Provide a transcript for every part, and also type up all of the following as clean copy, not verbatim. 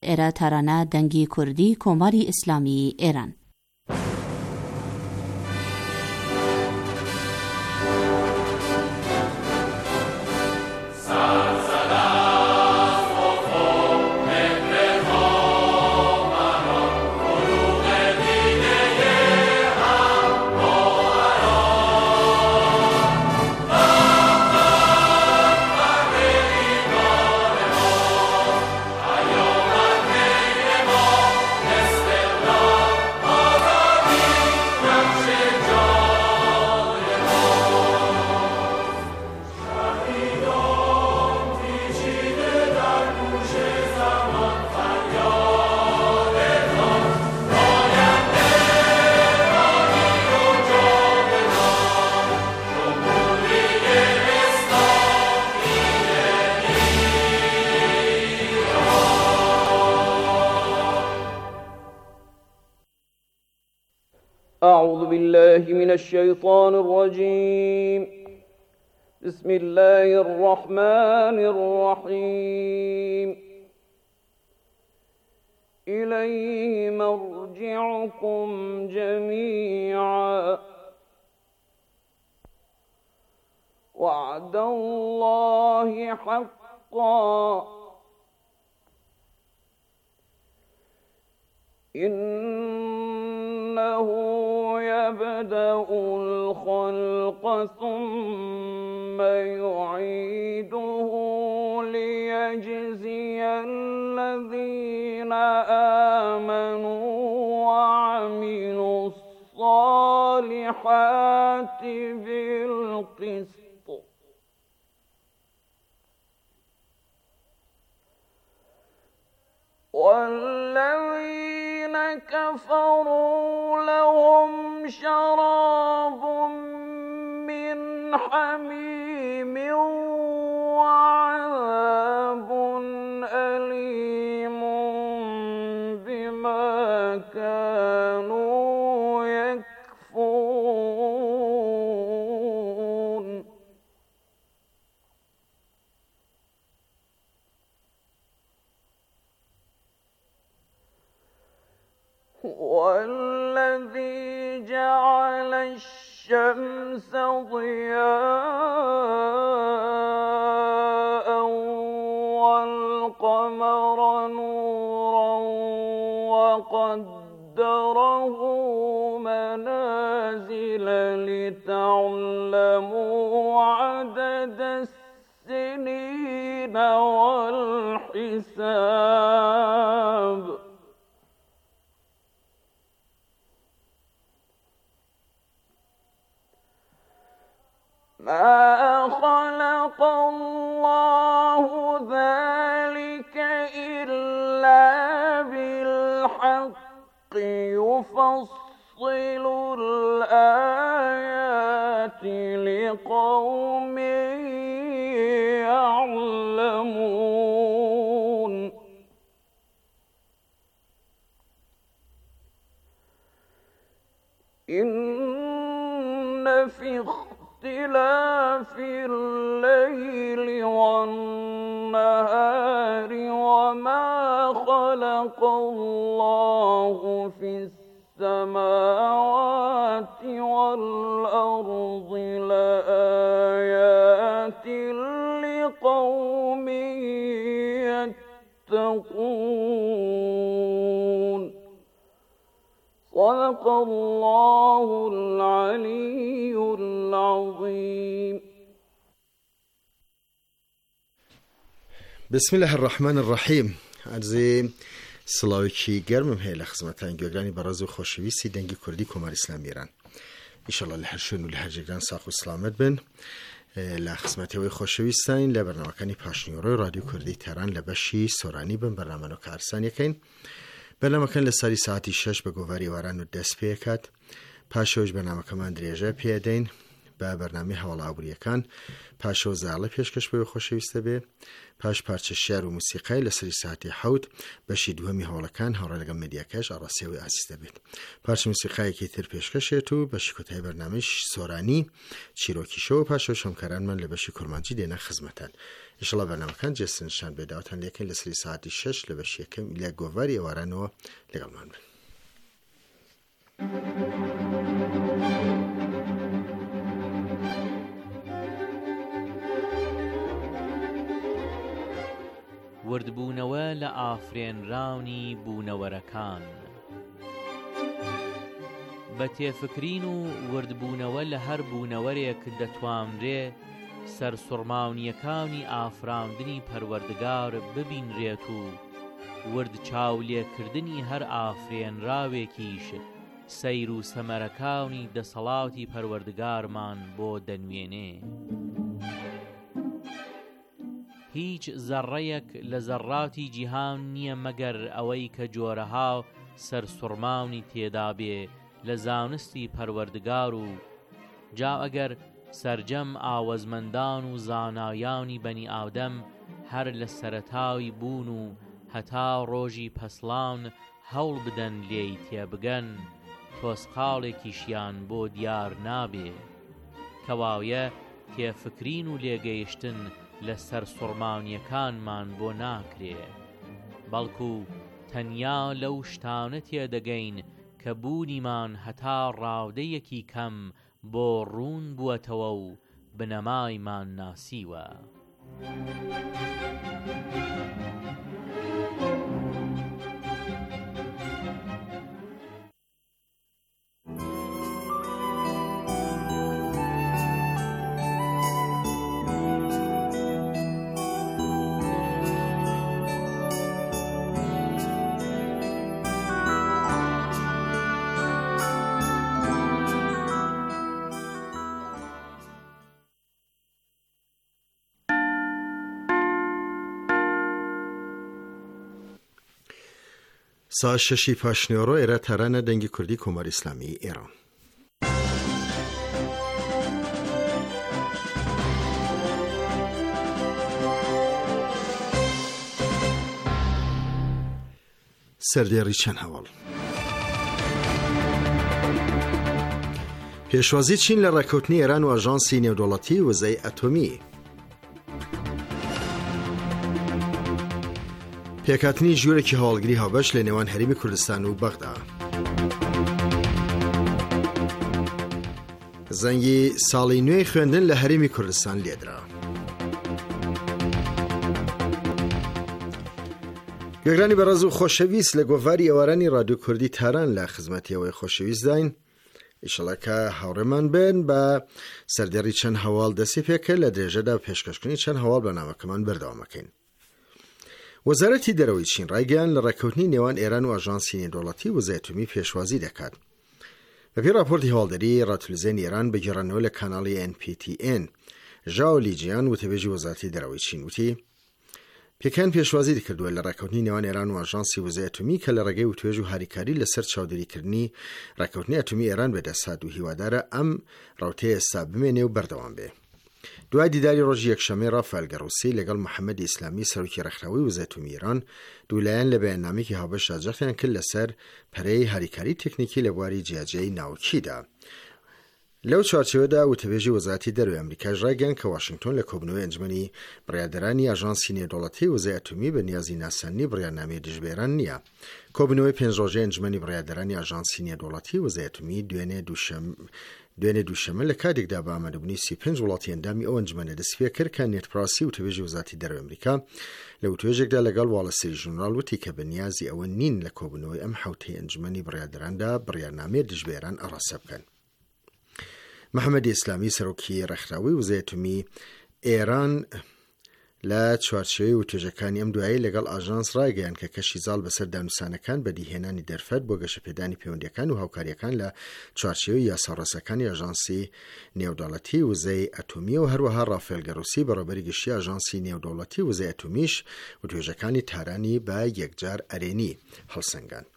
ایرا ترانه دنگی کردی کماری اسلامی ایران. أعوذ بالله من الشيطان الرجيم. بسم الله الرحمن الرحيم. إليه مرجعكم جميعا وعد الله حقا إنه يبدأ الخلق ثم يعيده ليجزي الذين آمنوا وعملوا الصالحات بالقسط والذين كفروا لهم شراب من حميم وعذاب أليم بما كانوا يكفرون. والذي جعل الشمس ضياء والقمر نورا وقدره منازل لتعلموا عدد السنين والحساب ما خلق الله ذلك إلا بالحق يفصل الآيات لقوم يعلمون. إن في اختلاف الليل والنهار وما خلق الله في السماوات والأرض لآيات لقوم يتقون. صدق الله العلي العظيم. بسم الله الرحمن الرحیم. عرض سلاوی گرمم هی لخدمتان گوگرانی براز و خوشویستی دنگی کردی کمر اسلامی ایران. ایشالله لحشون و لحجگران ساق و سلامت بن. لخدمتی و خوشویستین لبرنامه کنی پاشنیوره رادیو کردی تهران لبشی سورانی بن برنامه نو کارسان یکین. برنامه کن لسری ساعتی 6 به گواری وارن و دست پیکات. پاشوش برنامه کمان دریجه پیادین. بە بەرنامەی هەواڵە ئابوووریەکان پاشەوە زاڵە پێشکەش بەوە خۆشەویستە بێ، پاش پارچە شێر و موسیقای لەسەری ساعتی 7 بەشی دووەمی هەوڵەکان هاوڕێ لەگەڵ مێدیاکەش ئاڕاستیەوەی ئازیز دەبێت. پارچە موسیقایەکی تر پێشکەشێت و بەشی کۆتایی بەرنامەی سۆرانی چیرۆکی شەوە پاشەوە شەمکارانمان لە بەشی کورمانجی دێنە خزمەتان. ئینشەڵا بەرنامەکان جێستنشان بێداوتان لێکەین لەسەری ساعتی 6 لە بەشی یەکەم ئیلیا گۆڤاری ئێوارانەوە لەگەڵمان بن. وردبوونەوە لە ئافرێنراونی بوونەوەرەکان. بە تێفکرین و وردبوونەوە لە هەر بوونەوەرێک دەتوانرێ سەرسوڕماونیەکانی ئافراندنی پەروەردگار ببینرێت و ورد چاولێکردنی هەر ئافرێنراوێکیش سەیر و سەمەرەکانی دەسەڵاتی پەروەردگارمان بۆ دەنوێنێ. هیچ زەڕەیەک لە زەڕاتی جیهان نییە مەگەر ئەوەی کە جۆرەها سەرسوڕماونی تێدا بێ لە زانستی پەروەردگار و جا ئەگەر سەرجەم ئاوەزمەندان و زانایانی بەنی ئادەم هەر لە سەرەتاوی بوون و هەتا ڕۆژی پەسڵان هەوڵ بدەن لێی تێبگەن تۆسقاڵێکیشیان بۆ دیار نابێ. کەواویە تێفکرین و لێگەیشتن لە سەرسوڕماونیەکانمان بۆ ناکرێ، بەڵکو تەنیا لەو شتانە تێدەگەین کە بوونیمان هەتا ڕاودەیەکی کەم بۆ ڕوون بووەتەوە و بنەمایمان ناسیوە. ساعت 6 پاشنیۆڕۆ ئێرە تارانە دەنگی کوردی کۆماری ئیسلامی ئێران. سەردێڕی چەند هەواڵ. پێشوازی چین لە ڕێکەوتنی ئێران و ئاژانسی نێودەوڵەتی وزەی ئەتۆمی. پێکاتنی ژوورێکی هەواڵگری هاوبەش لە نێوان هەرێمی کوردستان و بەغدا. زەنگی ساڵی نوێی خوێندن لە هەرێمی کوردستان لێدرا. گوێگرانی بەڕێز و خۆشەویست لە گۆڤاری ئێوارانی ڕادیۆ کوردی تاران لە خزمەتیەوەی خۆشەویست داین. ئیشەڵا کە هاوڕێمان بن بە سەردێڕی چەند هەواڵ دەستی پێکرد لە درێژەدا پێشکەشکردنی چەند هەواڵ بەنامەکەمان بەردەوامەکەین. وەزارەتی دەرەوەی چین ڕایگەیاند لە ڕێکەوتنی نێوان ئێران و ئاژانسی نێودەوڵەتی وزەی ئەتۆمی پێشوازی دەکات. بەپێی راپۆرتی هەواڵدەری ڕاتلزیێنی ئێران بەگێڕانەوە لە کاناڵی NPTN، ژاو لیجیان وتەبێژی وەزارەتی دەرەوەی چین وتی پێکان پێشوازی دەکردووە لە ڕێکەوتنی نێوان ئێران و ئاژانسی وزەی ئەتۆمی کە لە ڕێگەی وتوێژ و هاریکاری لەسەر چاودێریکردنی ڕێکەوتنی ئەتۆمی ئێران بەدەسات و هیوادارە ئەم ڕاوتەیە ئێستا بمێنێ و بەردەوام بێ. دوای دیداری ڕۆژی یەکشەمەی ڕافایل گەڕوسی لەگەڵ محەممەدی ئیسلامی سەرۆکی ڕێکخراوەی وزەی ئەتۆمی ئێران دوولایەن لە بەیاننامێکی هاوبەش ئاجەختیان کرد لەسەر پەرەی هاریکاری تەکنیکی لە بواری جیاجیای ناوچیدا. لەو چوارچێوەدا وتەبێژی وەزارەتی دەرەوەی ئەمریکاش ڕایگەیاند کە واشنگتۆن لە کۆبنەوەی ئەنجومەنی بڕیاردەرانی ئاژانسی نێودەوڵەتی وزەی ئەتۆمی بە نیازی ناسانی بڕیارنامەی دژبێران نییە. کۆبنەوەی 5 ڕۆژەی ئەنجومەنی بڕیاردەرانی ئاژانسی نێودەوڵەتی وزەی ئەتۆمی دوێنێ دووشەمە لە کاتێکدا بە ئامادەبوونی 35 وڵاتی ئەندامی ئەو ئەنجومەنە دەست پێ کرد کە نێتپراسی وتەبێژی وەزارەتی دەرەوەی ئەمریکا لە وتوێژێکدا لەگەڵ واڵەسەری ژورناڵ وتی کە بە نیازی ئەوە نین لە کۆبنەوەی ئەم حوتەی ئەنجومەنی بڕیاردەراندا بڕیارنامەی دژبێران ئەڕاستە بکەن. محەممەدی ئیسلامی سەرۆکی ڕێکخراوەی وزەی ئەتۆمی ئێران لە چوارچێوەی وتوێژەکانی ئەم دوایی لەگەڵ ئاژانس ڕایگەیاند کە کەشی زاڵ بەسەر دانووسانەکان بەدیهێنانی دەرفەت بۆ گەشەپێدانی پەیوەندیەکان و هاوکاریەکان لە چوارچێوەی یاساڕەسەکانی ئاژانسی نێودەوڵەتی وزەی ئەتۆمی و هەروەها ڕافێل گەڕوسی بەڕێوەبەری گشتی ئاژانسی نێودەوڵەتی وزەی ئەتۆمیش وتوێژەکانی تارانی بە یەکجار ئەرێنی هەڵسەنگان.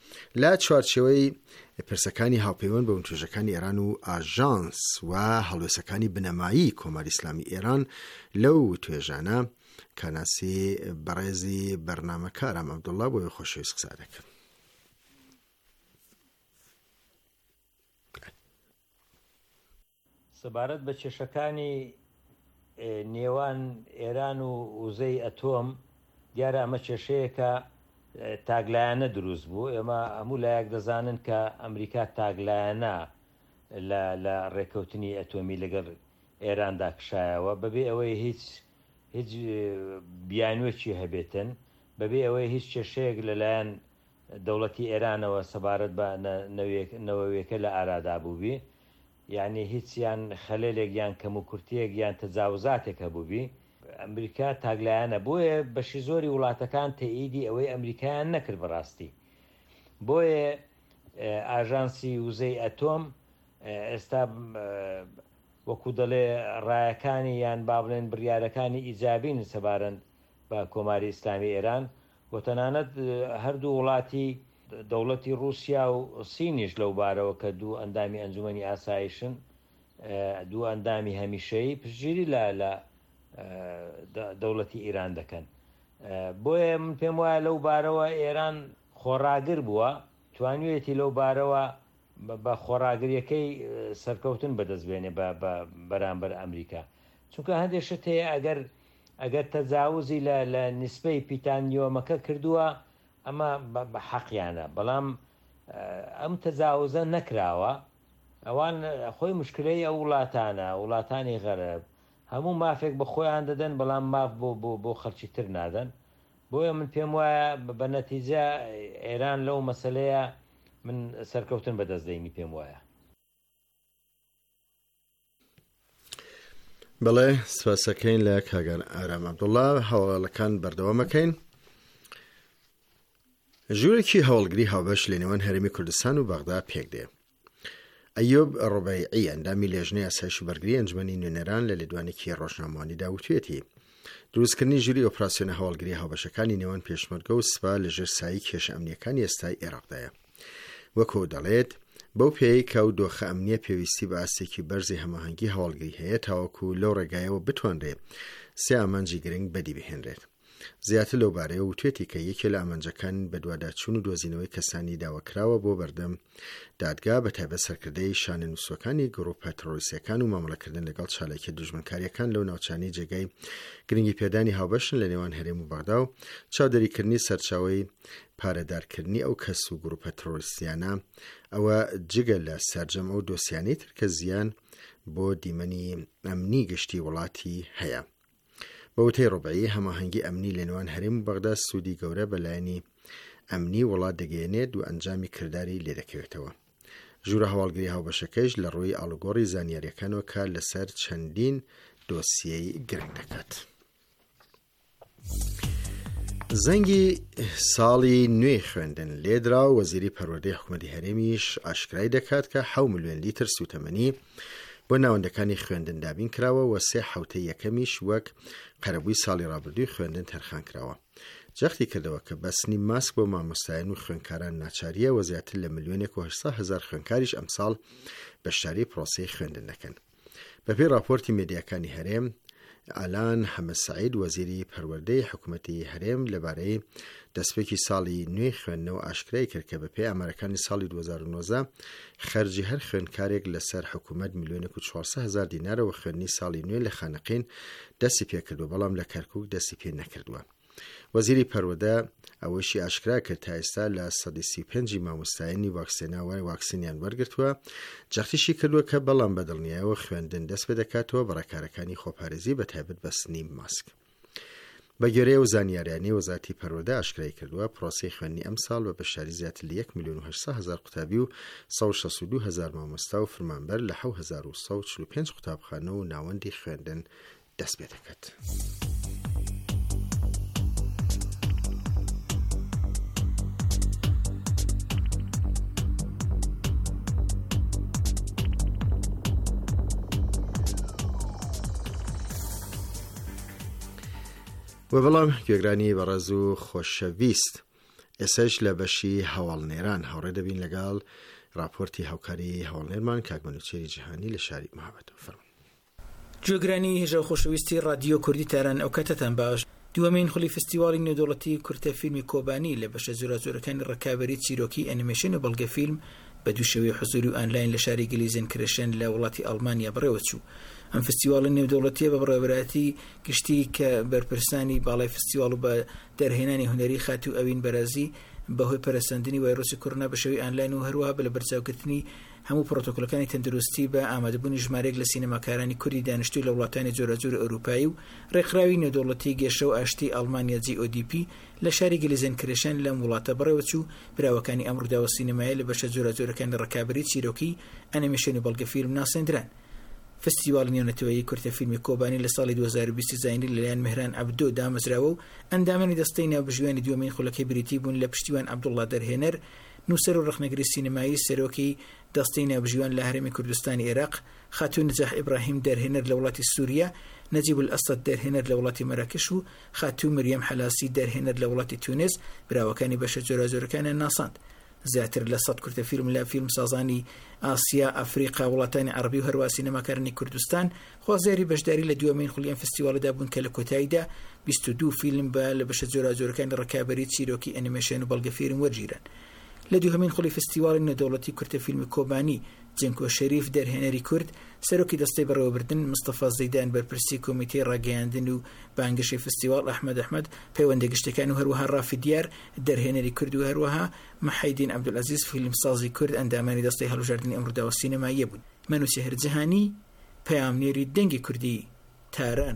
لا چوارچێوەی پرسەکانی هاوپەیوەند بە توێژەکانی ئێران و ئاژانس و هەڵوێستەکانی بنەمایی کۆماری ئیسلامی ئێران لەو توێژانە کاناسی بەڕێزی بەرنامەکار ئەم عەبدوڵڵا بۆی خۆشەویست قسە دەکەم. سەبارەت بە کێشەکانی نێوان ئێران و وزەی ئەتۆم دیارە ئەمە کێشەیەکە تاگلایانە دروست بوو. ئێمە هەموو لایەک دەزانن کە ئەمریکا تاگلایانە لە ڕێکەوتنی ئەتۆمی لەگەڵ ئێراندا کشایەوە بەبێ ئەوەی هیچ بیانوێکی هەبێتن، بەبێ ئەوەی هیچ کێشەیەک لەلایەن دەوڵەتی ئێرانەوە سەبارەت بە نەوەویەکە لە ئارادا بووبی، یعنی هیچیان خەلەلێک یان کەم و کورتەیەک یان تەجاوزاتێک هەبووبی. ئەمریکا تاگلایانە بۆیە بەشی زۆری وڵاتەکان تەئیدی ئەوەی ئەمریکایان نەکرد بەڕاستی. بۆیە ئاژانسی وزەی ئەتۆم ئێستا وەکو دەڵێ ڕایەکانی یان با بڵێن بڕیارەکانی ئیجابین سەبارەت بە کۆماری ئیسلامی ئێران و تەنانەت هەردوو وڵاتی دەوڵەتی رووسیا و سینیش لەو بارەوە کە دوو ئەندامی ئەنجومەنی ئاسایشن، دوو ئەندامی هەمیشەیی پشتگیری لە دەوڵەتی ئیران دەکەن. بۆیە من پێم وایە لەو بارەوە ئێران خۆڕاگر بووە، توانوێتی لەو بارەوە بە خۆڕاگریەکەی سەرکەوتن بەدەستبێنێ بەرامبەر ئەمریکا. چونکە هەندێک شت هەیە ئەگەر تەجاوزی لە نیسبەی پیتانیۆمەکە کردووە ئەمە بە حەقیانە، بەڵام ئەم تەجاوزە نەکراوە. ئەوان خۆی مشکلەی ئەو وڵاتانی غەرب هەموو مافێک بە خۆیان دەدەن، بەڵام ماف بۆ خەڵکی تر نادەن. بۆیە من پێم وایە بە نەتیجە ئێران لەو مەسەلەیە من سەرکەوتن بەدەستدەینی پێم وایە. بەڵێ سپاسەکەین لە کاگەر ئارام عەبدوڵڵا، هەواڵەکان بەردەوامەکەین. ژوورێکی هەوڵگری هاوبەش لە نێوان هەرێمی کوردستان و بەغدا پێک دێ. ئەیوب ڕوبەیعی ئەندامی لێژنەی ئاسایش و بەرگری ئەنجومەنی نوێنەران لە لێدوانێکی ڕۆژنامەوانیدا وتوێتی دروستکردنی ژووری ئۆپراسیۆنە هەوڵگری هاوبەشەکانی نێوان پێشمەرگە و سوپا لەژێر سایی کێشە ئەمنیەکانی ئێستای عێراقدایە. وەکو دەڵێت بەو پێی کە و دۆخە ئەمنیە پێویستی بە ئاسێکی بەرزی هەماهەنگی هەوڵگری هەیە تاوەکو لەو ڕێگایەوە بتوانرێت سێ ئامانجی گرنگ بەدی بهێنرێت. زیاتر لەو بارەیە وتوێتی کە یەکێ لە ئامانجەکان بە دوواداچوون و دۆزینەوەی کەسانی داواکراوە بۆ بەردەم دادگا بە تایبەت سەرکردەی شانە نووسەکانی گروپە تەرۆریستیەکان و مامەڵەکردن لەگەڵ چالاکی دوژمنکاریەکان لەو ناوچانەی جێگای گرنگی پێدانی هاوبەشن لە نێوان هەرێم و بەغدا و چاودەریکردنی سەرچاوەی پارەدارکردنی ئەو کەس و گروپە تەرۆریستیانە ئەوە جگە لە سەرجەم ئەو دۆسیانەی تر کە زیان بۆ دیمەنی ئەمنی گشتی وڵاتی هەیە. بەوتەی ڕوبەیعی هەماهەنگی ئەمنی لە نێوان هەرێم و بەغدا سوودی گەورە بەلایەنی ئەمنی وڵات دەگەیەنێت و ئەنجامی کردداری لێ دەکەوێتەوە. ژوورە هەواڵگری هاوبەشەکەش لە ڕووی ئاڵوگۆڕی زانیاریەکانەوە کار لەسەر چەندین دۆسیەی گرنگ دەکات. زەنگی ساڵی نوێی خوێندن لێدرا و وەزیری پەروەردەی حکوومەتی هەرێمیش ئاشکرای دەکات کە 7 ملیۆن لیتر سوتەمەنی بۆ ناوەندەکانی خوێندن دابین کراوە و 3 حوتەی یەکەمیش وەک قەرەبووی ساڵی ڕابردووی خوێندن تەرخان کراوە. جەختی کردەوە کە بەسنی ماسک بۆ مامۆستایان و خوێندکاران ناچاریە و زیاتر لە 1,800,000 خوێندکاریش ئەمساڵ بەشداری پرۆسەی خوێندن دەکەن. بەپێی راپۆرتی مێدیاکانی هەرێم، ئالان حەمەد سەعید وەزیری پەروەردەی حکوومەتی هەرێم لەبارەی دەستپێکی ساڵی نوێی خوێندنەوە ئاشکرای کرد کە بەپێی ئامارەکانی ساڵی 2019 خەرجی هەر خوێندکارێک لەسەر حکوومەت 1,400,000 دینارەوە خوێندنی ساڵی نوێ لە خانەقین دەستی پێکردو، بەڵام لە کەرکووک دەستی پێ نەکردووە. وەزیری پەروەردە ئەوەشی ئاشکرا کرد تا ئێستا لە 135 مامۆستایانی واکسێناوای واکسینیان وەرگرتووە. جەختیشی کردووە کە بەڵام بەدڵنیایەوە خوێندن دەست پێ دەکاتەوە بە ڕێکارەکانی خۆپارێزی بە تایبەت بە سنی ماسک. بە گوێرەی و زانیاریانی وەزارەتی پەروەردە ئاشکرای کردووە پرۆسەی خوێندنی ئەمساڵ بە بەشداری زیاتر لە 1,800,000 قوتابی و 162,000 مامۆستا و فرمانبەر لە 7,145 قوتابخانە و ناوەندی خوێندن دەست پێ دەکات. و بەڵام گوێگرانی بەڕێز و خۆشەویست، ئێسش لە بەشی هەواڵنێران هاوڕێ دەبین لەگەڵ راپۆرتی هاوکاری هەواڵنێرمان کاک منوچێری جیهانی لە شاری مەهابەدەوە. فەرمووی. گوێگرانی هێژە خۆشەویستی رادیۆ کوردی تاران ئەو کاتتان باش. دووەمین خولی فستیواڵی نێودەوڵەتی کورتە فیلمی کۆبانی لە بەشە زۆرەزۆرەکانی ڕکابەری چیرۆکی ئەنیمێشن و بەڵگە فیلم بە دوو شێوەی حوزوری و ئانلاین لە شاری گلیزنکرشن لە وڵاتی ئەڵمانیا بڕێوە چوو. ئەم فستیواڵی نێودەوڵەتیە بە بڕێوەبەتی گشتی کە بەرپرسانی باڵای فستیواڵ و بە دەرهێنانی هونەری خاتی و ئەوین بەرازی بەهۆی پەرەسەندنی وایرۆسی کۆڕۆنا بە شێوەی ئانلاین و هەروەها بە لە بەرچاوکردنی هەموو پرۆتۆکۆلەکانی تەندروستی بە ئامادەبوونی ژمارەیەک لە سینەماکارانی کوردی دانیشتووی لە وڵاتانی جۆرەجۆر ئەوروپایی و ڕێکخراوی نێودەوڵەتی گێشە و ئاشتی ئەڵمانیا GODP لە شاری گلیزنکرشن لەم وڵاتە بڕێوە چوو. براوەکانی ئەم ڕووداوە سینەمایە لە بەشە جۆرەجۆرەکانی ڕکابەری چیرۆکی ئەنیمێشن و بەڵگە فیلم ناسێنران. فستیواڵ نێونەتەوەیی کورتە فیلمی کۆبانی لە ساڵی 2020 زاینی لەلایەن مهران عەبدۆ دامەزراوە و ئەندامانی دەستەی ناوبژوێنی دووەمین خولەکەی بریتی بوون لە پشتیوان عەبدوڵڵا دەرهێنەر، نووسەر و ڕخنەگری سینەمایی، سەرۆکی دەستەی ناوبژوێن لە هەرێمی کوردستانی عێراق، خاتون نەجاح ئیبراهیم دەرهێنەر لە وڵاتی سووریا، نەجیب الئەسەد دەرهێنەر لە وڵاتی مەراکش و خاتون مریەم حەلاسی دەرهێنەر لە وڵاتی تونس براوەکانی بەشە جۆرەجۆرەکانیان ناساند. زیاتر لە 100 کورتە فیلم لە فیلمسازانی ئاسیا، ئەفریقا، وڵاتانی عەربی و هەروە سینەماکارانی کوردستان خوازیاری بەشداری لە دووەمین خولی ئەم فستیواڵەدا بوون کە لە کۆتاییدا 22 فیلم بە لە بەشە جۆرەجۆرەکانی ڕکابەری چیرۆکی ئەنیمێشن و بەڵگە فیلم وەرگیران. لە دووهەمین خولی فستیواڵی نێودەوڵەتی کورتە فیلمی کۆبانی جنکۆ شەریف دەرهێنەری کورد، سەرۆکی دەستەی بەڕێوەبردن مستەفا زەیدان بەرپرسی کۆمیتەی ڕاگەیاندن و بانگشەی فستیواڵ ئەحمەد ئەحمەد پەیوەندە گشتەکان و هەروەها ڕافی دیار دەرهێنەری کورد و هەروەها مەحەیدین عەبدولعەزیز فیلمسازی کورد ئەندامانی دەستەی هەڵبژاردننی ئەم ڕووداوە سینەماییە بوون. منوچێر جیهانی، پەیامنێری دەنگی کوردی، تاران.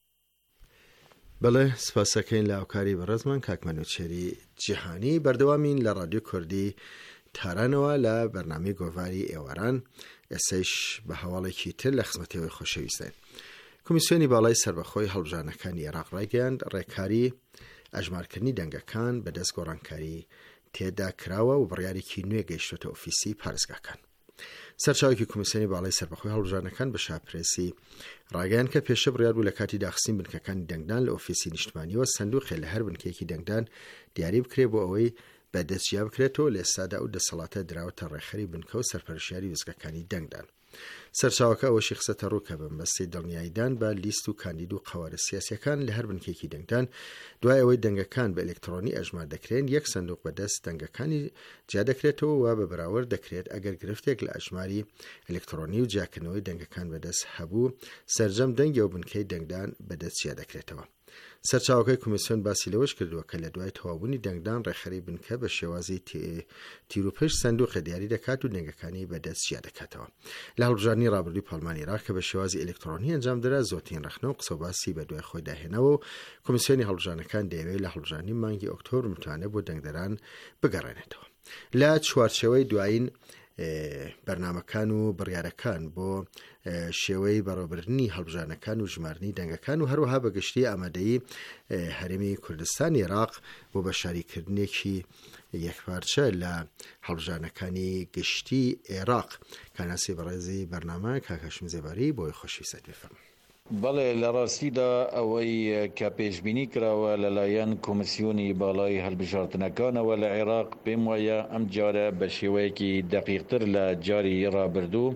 بەڵێ سپاسەکەین لە ئاوکاری بەڕێزمان کاک منوچێری جیهانی. بەردەوامین لە رادیۆ کوردی تارانەوە لە بەرنامەی گۆڤاری ئێواران. ئێسەیش بە هەواڵێکی تر لە خزمەتەوەی خۆشەویستین. کۆمیسیۆنی باڵای سربەخۆی هەڵبژاردنەکانی عێراق ڕایگەیاند ڕێکاری ئەژمارکردنی دەنگەکان بەدەست گۆڕانکاری تێدا کراوە و بڕیارێکی نوێ گەیشتۆتە ئۆفیسی پارێزگاکان. سەرچاوێکی کۆمیسیۆنی باڵای سربەخۆی هەڵبژاردنەکان بە شاپرێسی ڕایگەیاند کە پێشە بڕیار بوو لە کاتی داخستین بنکەکانی دەنگدان لە ئۆفیسی نیشتمانیەوە سندوقێ لە هەر بنکەیەکی دەنگدان دیاری بکرێ بۆ ئەوەی بەدەستیا بکرێتەوە لە ئێستادا و دەسەڵاتە دراوەتە ڕێخەری بنکە و سەرپەرشیاری وزگەکانی دەنگدان. سەرچاوەکە ئەوەشی خستە ڕووکە بەمبەستی دڵنیاییدان بە لیست و کاندید و قەوارە سیاسیەکان لە هەر بنکێکی دەنگدان دوای ئەوەی دەنگەکان بە ئەلکترۆنی ئەژمار دەکرێن، یەک سندوق بەدەست دەنگەکانی جیا دەکرێتەوە و بە بەراورد دەکرێت ئەگەر گرفتێک لە ئەژماری ئەلکترۆنی و جیاکردنەوەی دەنگەکان بەدەست هەبوو سەرجەم دەنگی و بنکەی دەنگدان بەدەست جیا دەکرێتەوە. سەرچاوەکەی کۆمیسیۆن باسی لەوەش کردووە کە لە دوای تەوابوونی دەنگدان ڕێخەری بنکە بە شێوازی تیرروپشت سندوقە دیاری دەکات و دەنگەکانی بەدەست جیا دەکاتەوە. لە هەڵبژاردننی ڕابردووی پاڵمانی عێراق کە بە شێوازی ئەلکترۆنی ئەنجام درا زۆرترین ڕخنە و قسەباسی بە دوای خۆی داهێنەوە و کۆمیسیۆنی هەڵبژاردنەکان دەیەوێت لە هەڵبژاردننی مانگی ئۆکتۆبر متوانێت بۆ دەنگدەران بگەڕێنێتەوە. لە چوارچێوەی دوایین بەرنامەکان و بڕیارەکان بۆ شێوەی بەڕێوەبردننی هەڵبژاردنەکان و ژمارنی دەنگەکان و هەروەها بەگشتی ئامادەیی هەرێمی کوردستانی عێراق بۆ بەشاریکردنێکی یەکپارچە لە هەڵبژاردنەکانی گشتی عێراق. کاناسی بەڕێزی بەرنامە کاک هاشم زێباری بۆی خۆشویست بفەرمێن. بەڵێ لە ڕاستیدا ئەوەی کە پێشبینی کراوە لەلایەن کۆمیسیۆنی باڵای هەڵبژاردنەکانەوە لە عێراق پێم وایە ئەم جارە بە شێوەیەکی دەقیقتر لە جاری ڕابردوو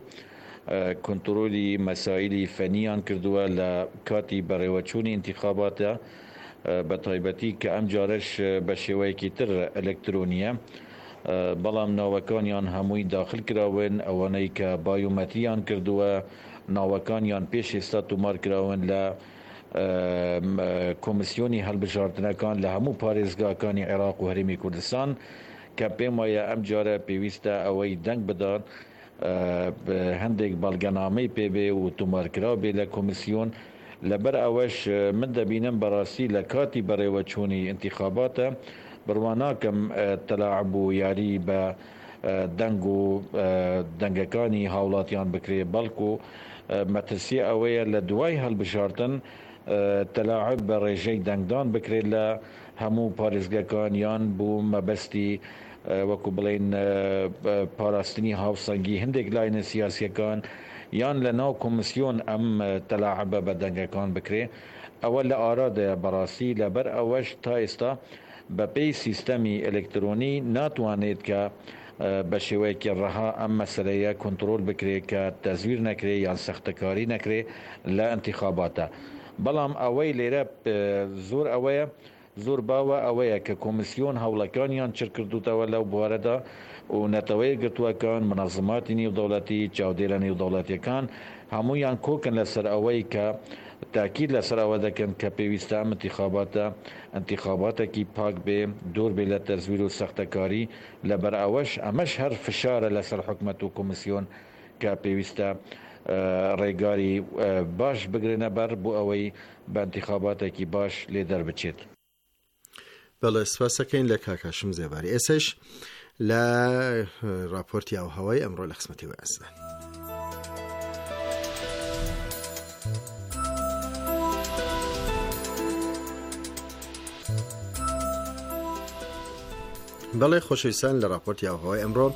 کۆنتڕۆلی مەسائلی فەنیان کردووە لە کاتی بەڕێوەچوونی انتخاباتە، بە تایبەتی کە ئەم جارش بە شێوەیەکی تر ئەلکترۆنیە، بەڵام ناوەکانیان هەمووی داخل کراون، ئەوانەی کە بایۆمەتریان کردووە ناوەکانیان پێش ئێستا تومار کراون لە کۆمیسیۆنی هەڵبژاردنەکان لە هەموو پارێزگاکانی عێراق و هەرێمی کوردستان کە پێم وایە ئەم جارە پێویستە ئەوەی دەنگ بدات هەندێک بەڵگەنامەی پێبێ و تومارکراو بێ لە کۆمیسیۆن. لەبەر ئەوەش من دەبینم بەڕاستی لە کاتی بەڕێوەچوونی انتخاباتە بڕواناکەم تەلاعب و یاری بە دەنگ و دەنگەکانی هاوڵاتیان بکرێ، بەڵکو مەترسی ئەوەیە لە دوای هەڵبژاردن تەلاعب بە ڕێژەی دەنگدان بکرێت لە هەموو پارێزگاکان یان بوو مەبەستی وەکو بڵێن پاراستنی هاوسەنگی هەندێک لاینە سیاسیەکان یان لە ناو کۆمیسیۆن ئەم تەلاعبە بە دەنگەکان بکرێ. ئەوە لە ئارادەیە بەڕاستی، لەبەر ئەوەش تا ئێستا بەپێی سیستەمی ئەلکترۆنی ناتوانێت کە بە شێوەیەکی ڕەها ئەم مەسەلەیە کۆنتڕۆل بکرێت کە تەزویر نەکرێت یان سەختەکاری نەکرێت لە ئەنتیخاباتە. بەڵام ئەوەی لێرە زۆر ئەوەیە زۆر باوە ئەوەیە کە کۆمیسیۆن هەوڵەکانیان چر کردوتەوە لەو بوارەدا و نەتەوەی گرتووەکان منەظماتی نێودەوڵەتی چاودێرە نێودەوڵەتیەکان هەمویان کۆکن لەسەر ئەوەی کە تاکید لەسەر ئەوە دەکەن کە پێویستە ئەم ئەنتیخاباتێکی پاک بێ دوور بێ لە تەزویر و سەختەکاری لەبەر ئەمەش هەر فشارە لەسەر حکومەت و کۆمیسیۆن کە پێویستە ڕێگاری باش بگرێنە بەر بۆ ئەوەی بە ئەنتیخاباتێکی باش لێ دەربچێت. بەڵێ سپاسەکەین لە کاکاشم زێباری. ئێسش لە راپۆرتی ئاوهەوای ئەمڕۆ لە قسمەتی وەزدان. بەڵێ خۆشەویستان لە راپۆرتی ئاوهەوای ئەمڕۆ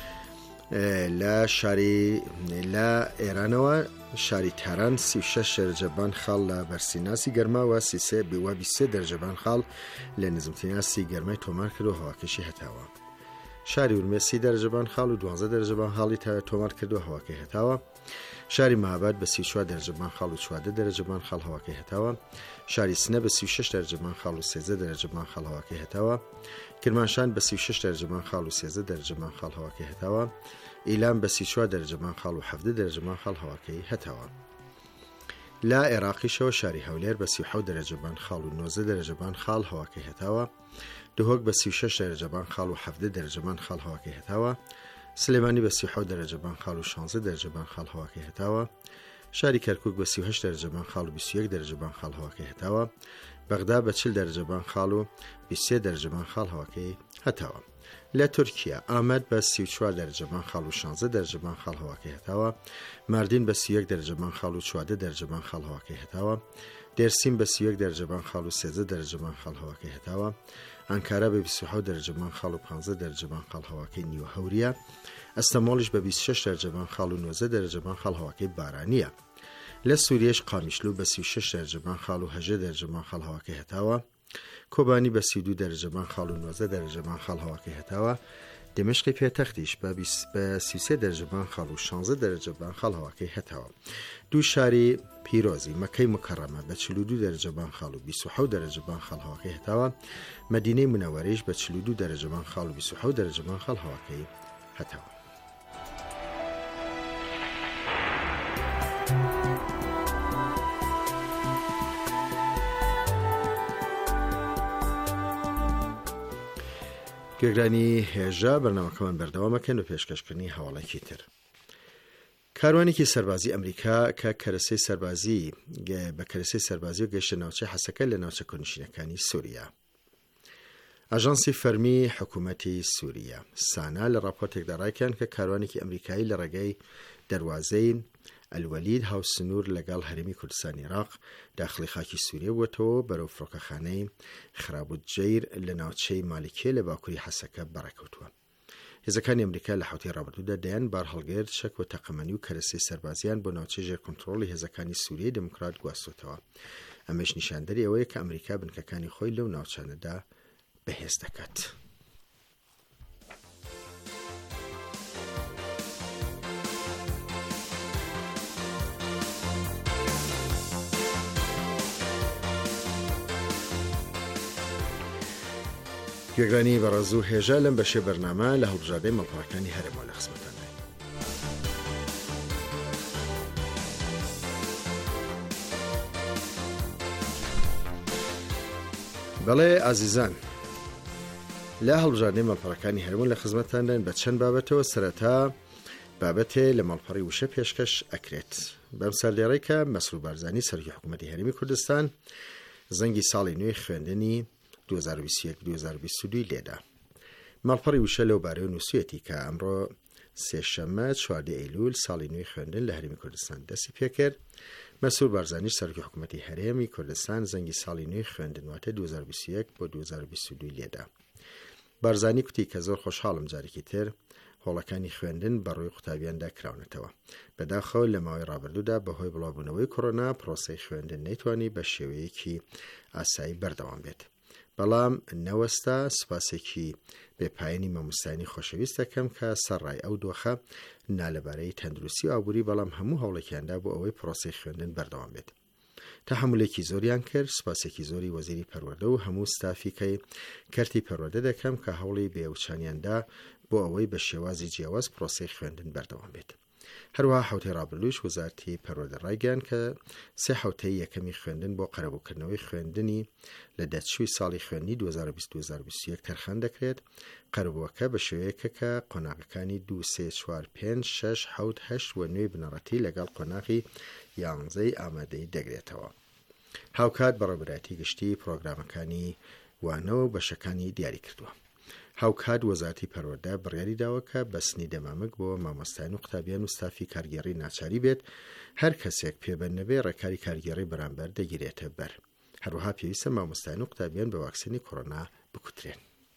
لە ئێرانەوە شاری تاران 36 دەرەجەبان خاڵ لە بەرسیناسی گەرماوە 23 دەرەجەبان خاڵ لە نزمتیناسی گەرمای تۆمار کرد و هەواکەشی هەتاوە. شاری ورمێ 30 دەرەجەبان خاڵ و 12 دەرەجەبان خاڵی تۆمار کرد و هەواکەی هەتاوە. شاری مەهاباد بە 34 دەرەجەبان خاڵ و 14 دەرەجەبان خاڵ هەواکەی هەتاوە. شاری سنە بە 36 دەرەجەبان خاڵ و 13 دەرەجەبان خاڵ هەواکەی هەتاوە. کرماشان بە 36 دەرەجەبان خاڵ و 13 دەرەجەبان خاڵ هەواکەی هەتاوە. ئیلام بە 34 دەرەجەبان خاڵ و 17 دەرەجەبان خاڵ هەواکەی هەتاوە. لە عێراقیشەوە شاری هەولێر بە 37 دەرەجەبان خاڵ و 19 دەرەجەبان خاڵ هەواکەی هەتاوە. دهۆک بە 36 دەرەجەبان خاڵ و 17 دەرەجەبان خاڵ هەواکەی هەتاوە. سلێمانی بە 37 دەرەجەبان خاڵ و 16 دەرەجەبان خاڵ هەواکەی هەتاوە. شاری کەرکووک بە 38 دەرەجەبان خاڵ و 21 دەرەجەبان خاڵ هەواکەی هەتاوە. بەغدا بە 40 دەرەجەبان خاڵ و 23 دەرەجەبان خاڵ هەواکەی هەتاوە. لە تورکیا ئامەد بە 34 دەرەجەبان خاڵ و 16 دەرەجەبان خاڵ هەواکەی هەتاوە. ماردین بە 31 دەرەجەبان خاڵ و 14 دەرەجەبان خاڵ هەواکەی هەتاوە. دێرسیم بە 31 دەرەجەبان خاڵ و 13 دەرەجەبان خاڵ هەواکەی هەتاوە. ئەنکارا بە 27 دەرەجەبان خاڵ و 15 دەرەجەبان خاڵ هەواکەی نیوە هەوریە. ئەستەمۆڵیش بە 26 دەرەجەبان خاڵ و 90 دەرەجەبان خاڵ هەواکەی بارانیە. لە سووریەش قامیشلو بە 36 دەرەجەبان خاڵ و 18 دەرەجەبان خاڵ هەواکەی هەتاوە. کۆبانی بە 32 دەرەجەبان خاڵ و 90 دەرەجەبان خاڵ هەواکەی هەتاوە. دمشقی پێتەختیش بە 33 دەرەجەبان خاڵ و 16 دەرەجەبان خاڵ هەواکەی هەتاوە. دوو شاری پیرۆزی مەکەی مکەڕەمە بە 42 دەرەجەبان خاڵ و 27 دەرەجەبان خاڵ هەواکەی هەتاوە. مەدینەی منەوەرەیش بە 42 دەرەجەبان خاڵ و 27 دەرەجەبان خاڵ هەواکەی هەتاوە. گوێگرانی هێژە بەرنامەکەمان بەردەوامەکەن و پێشکەشکردنی هەواڵێکی تر. کاروانێکی سەربازی ئەمریکا کە کەرەسەی سەربازی و گەیشتە ناوچەی حەسەکە لە ناوچە کۆنشینەکانی سووریا. ئاژانسی فەرمی حکوومەتی سووریا سانا لە راپۆرتێکدا ڕایکەن کە کاروانێکی ئەمریکایی لە ڕێگەی دەروازەی ئەلوەلید هاوسنوور لەگەڵ هەرێمی کوردستانی عێراق داخلی خاکی سووریا بووەتەوە بەرەو فڕۆکەخانەی خرابوتجەیر لە ناوچەی مالیکێ لە باکووری حەسەکە بەڕێکەوتووە. هێزەکانی ئەمریکا لە حوتی ڕابردوودا دەیان بار هەڵگرت شەک و تەقەمەنی و کەرەسەی سەربازیان بۆ ناوچەی ژێر کۆنتڕۆڵی هێزەکانی سووریای دموکرات گواستوتەوە. ئەمەش نیشاندەری ئەوەیە کە ئەمریکا بنکەکانی خۆی لەو ناوچانەدا بەهێز دەکات. گوێگرانی بەڕێز و هێژە لەم بەشێ بەرنامە لە هەڵبژاردەی مەڵپەڕەکانی هەرێمەوە لە خزمەتانە. بەڵێ ئازیزان، لە هەڵبژاردەی مەڵپەڕەکانی هەرێمەوە لە خزمەتاندان بە چەند بابەتەوە سەرەتا بابەتێ لە مەڵپەڕی وشە پێشکەش ئەکرێت. بەم سەردێڕەی کە مەسرور بارزانی سەرۆکی حکوومەتی هەرێمی کوردستان زەنگی ساڵی نوێی خوێندنی 2021-2022 لێدا. مەڵپەڕی وشە لەو بارەیە نووسێتی کە ئەمڕۆ سێشەممە 4 ئەیلول ساڵی نوێی خوێندن لە هەرێمی کوردستان دەستی پێکرد. مەسرور بارزانی سەرۆکی حکوومەتی هەرێمی کوردستان زەنگی ساڵی نوێی خوێندن واتە 2021 بۆ 2022 لێدا. بارزانی کوتی کە زۆر خۆشحاڵم جارێکی تر هۆڵەکانی خوێندن بەڕووی قوتابیاندا کراونەتەوە. بەداخەوە لە ماوەی ڕابردوودا بەهۆی بڵاوبوونەوەی کۆڕۆنا پرۆسەی خوێندن نەیتوانی بە شێوەیەکی ئاسایی بەردەوام بێت. بەڵام نەوەستا سوپاسێکی بێپایانی مامۆستایانی خۆشەویست دەکەم کە سەرڕای ئەو دۆخە نالەبارەی تەندروستی و ئابووری بەڵام هەموو هەوڵێکیاندا بۆ ئەوەی پرۆسەی خوێندن بەردەوام بێت. تەحملێکی زۆریان کرد، سوپاسێکی زۆری وەزیری پەروەردە و هەموو ستافیکەی کەرتی پەروەردە دەکەم کە هەوڵی بێوچانیاندا بۆ ئەوەی بە شێوازی جیاواز پرۆسەی خوێندن بەردەوام بێت. هەروەها حوتەی ڕابردووش وەزارەتی پەروەردە ڕایگەیاند کە 3 حوتەی یەکەمی خوێندن بۆ قەرەبووکردنەوەی خوێندنی لە دەستچووی ساڵی خوێندنی 2020-2021 تەرخان دەکرێت. قەرەبووەکە بە شێوەیەکە کە قۆناغەکانی 2 3 4 5 6 7 8 و 9 بنەڕەتی لەگەڵ قۆناغی 11 ئامادەی دەگرێتەوە. هاوکات بە ڕێبەرایەتی گشتی پرۆگرامەکانی وانەوە بەشەکانی دیاری کردووە. هاوکات وەزارەتی پەروەردە بڕیاری داوە کە بەسنی دەمامک بۆ مامۆستایان و قوتابیان و ستافی کارگێڕی ناچاری بێت هەر کەسێک پێبەند نەبێ ڕێکاری کارگێڕی بەرامبەر دەگیرێتە بەر. هەروەها پێویستە مامۆستایان و قوتابیان بە واکسینی کۆڕۆنا بکوترێن.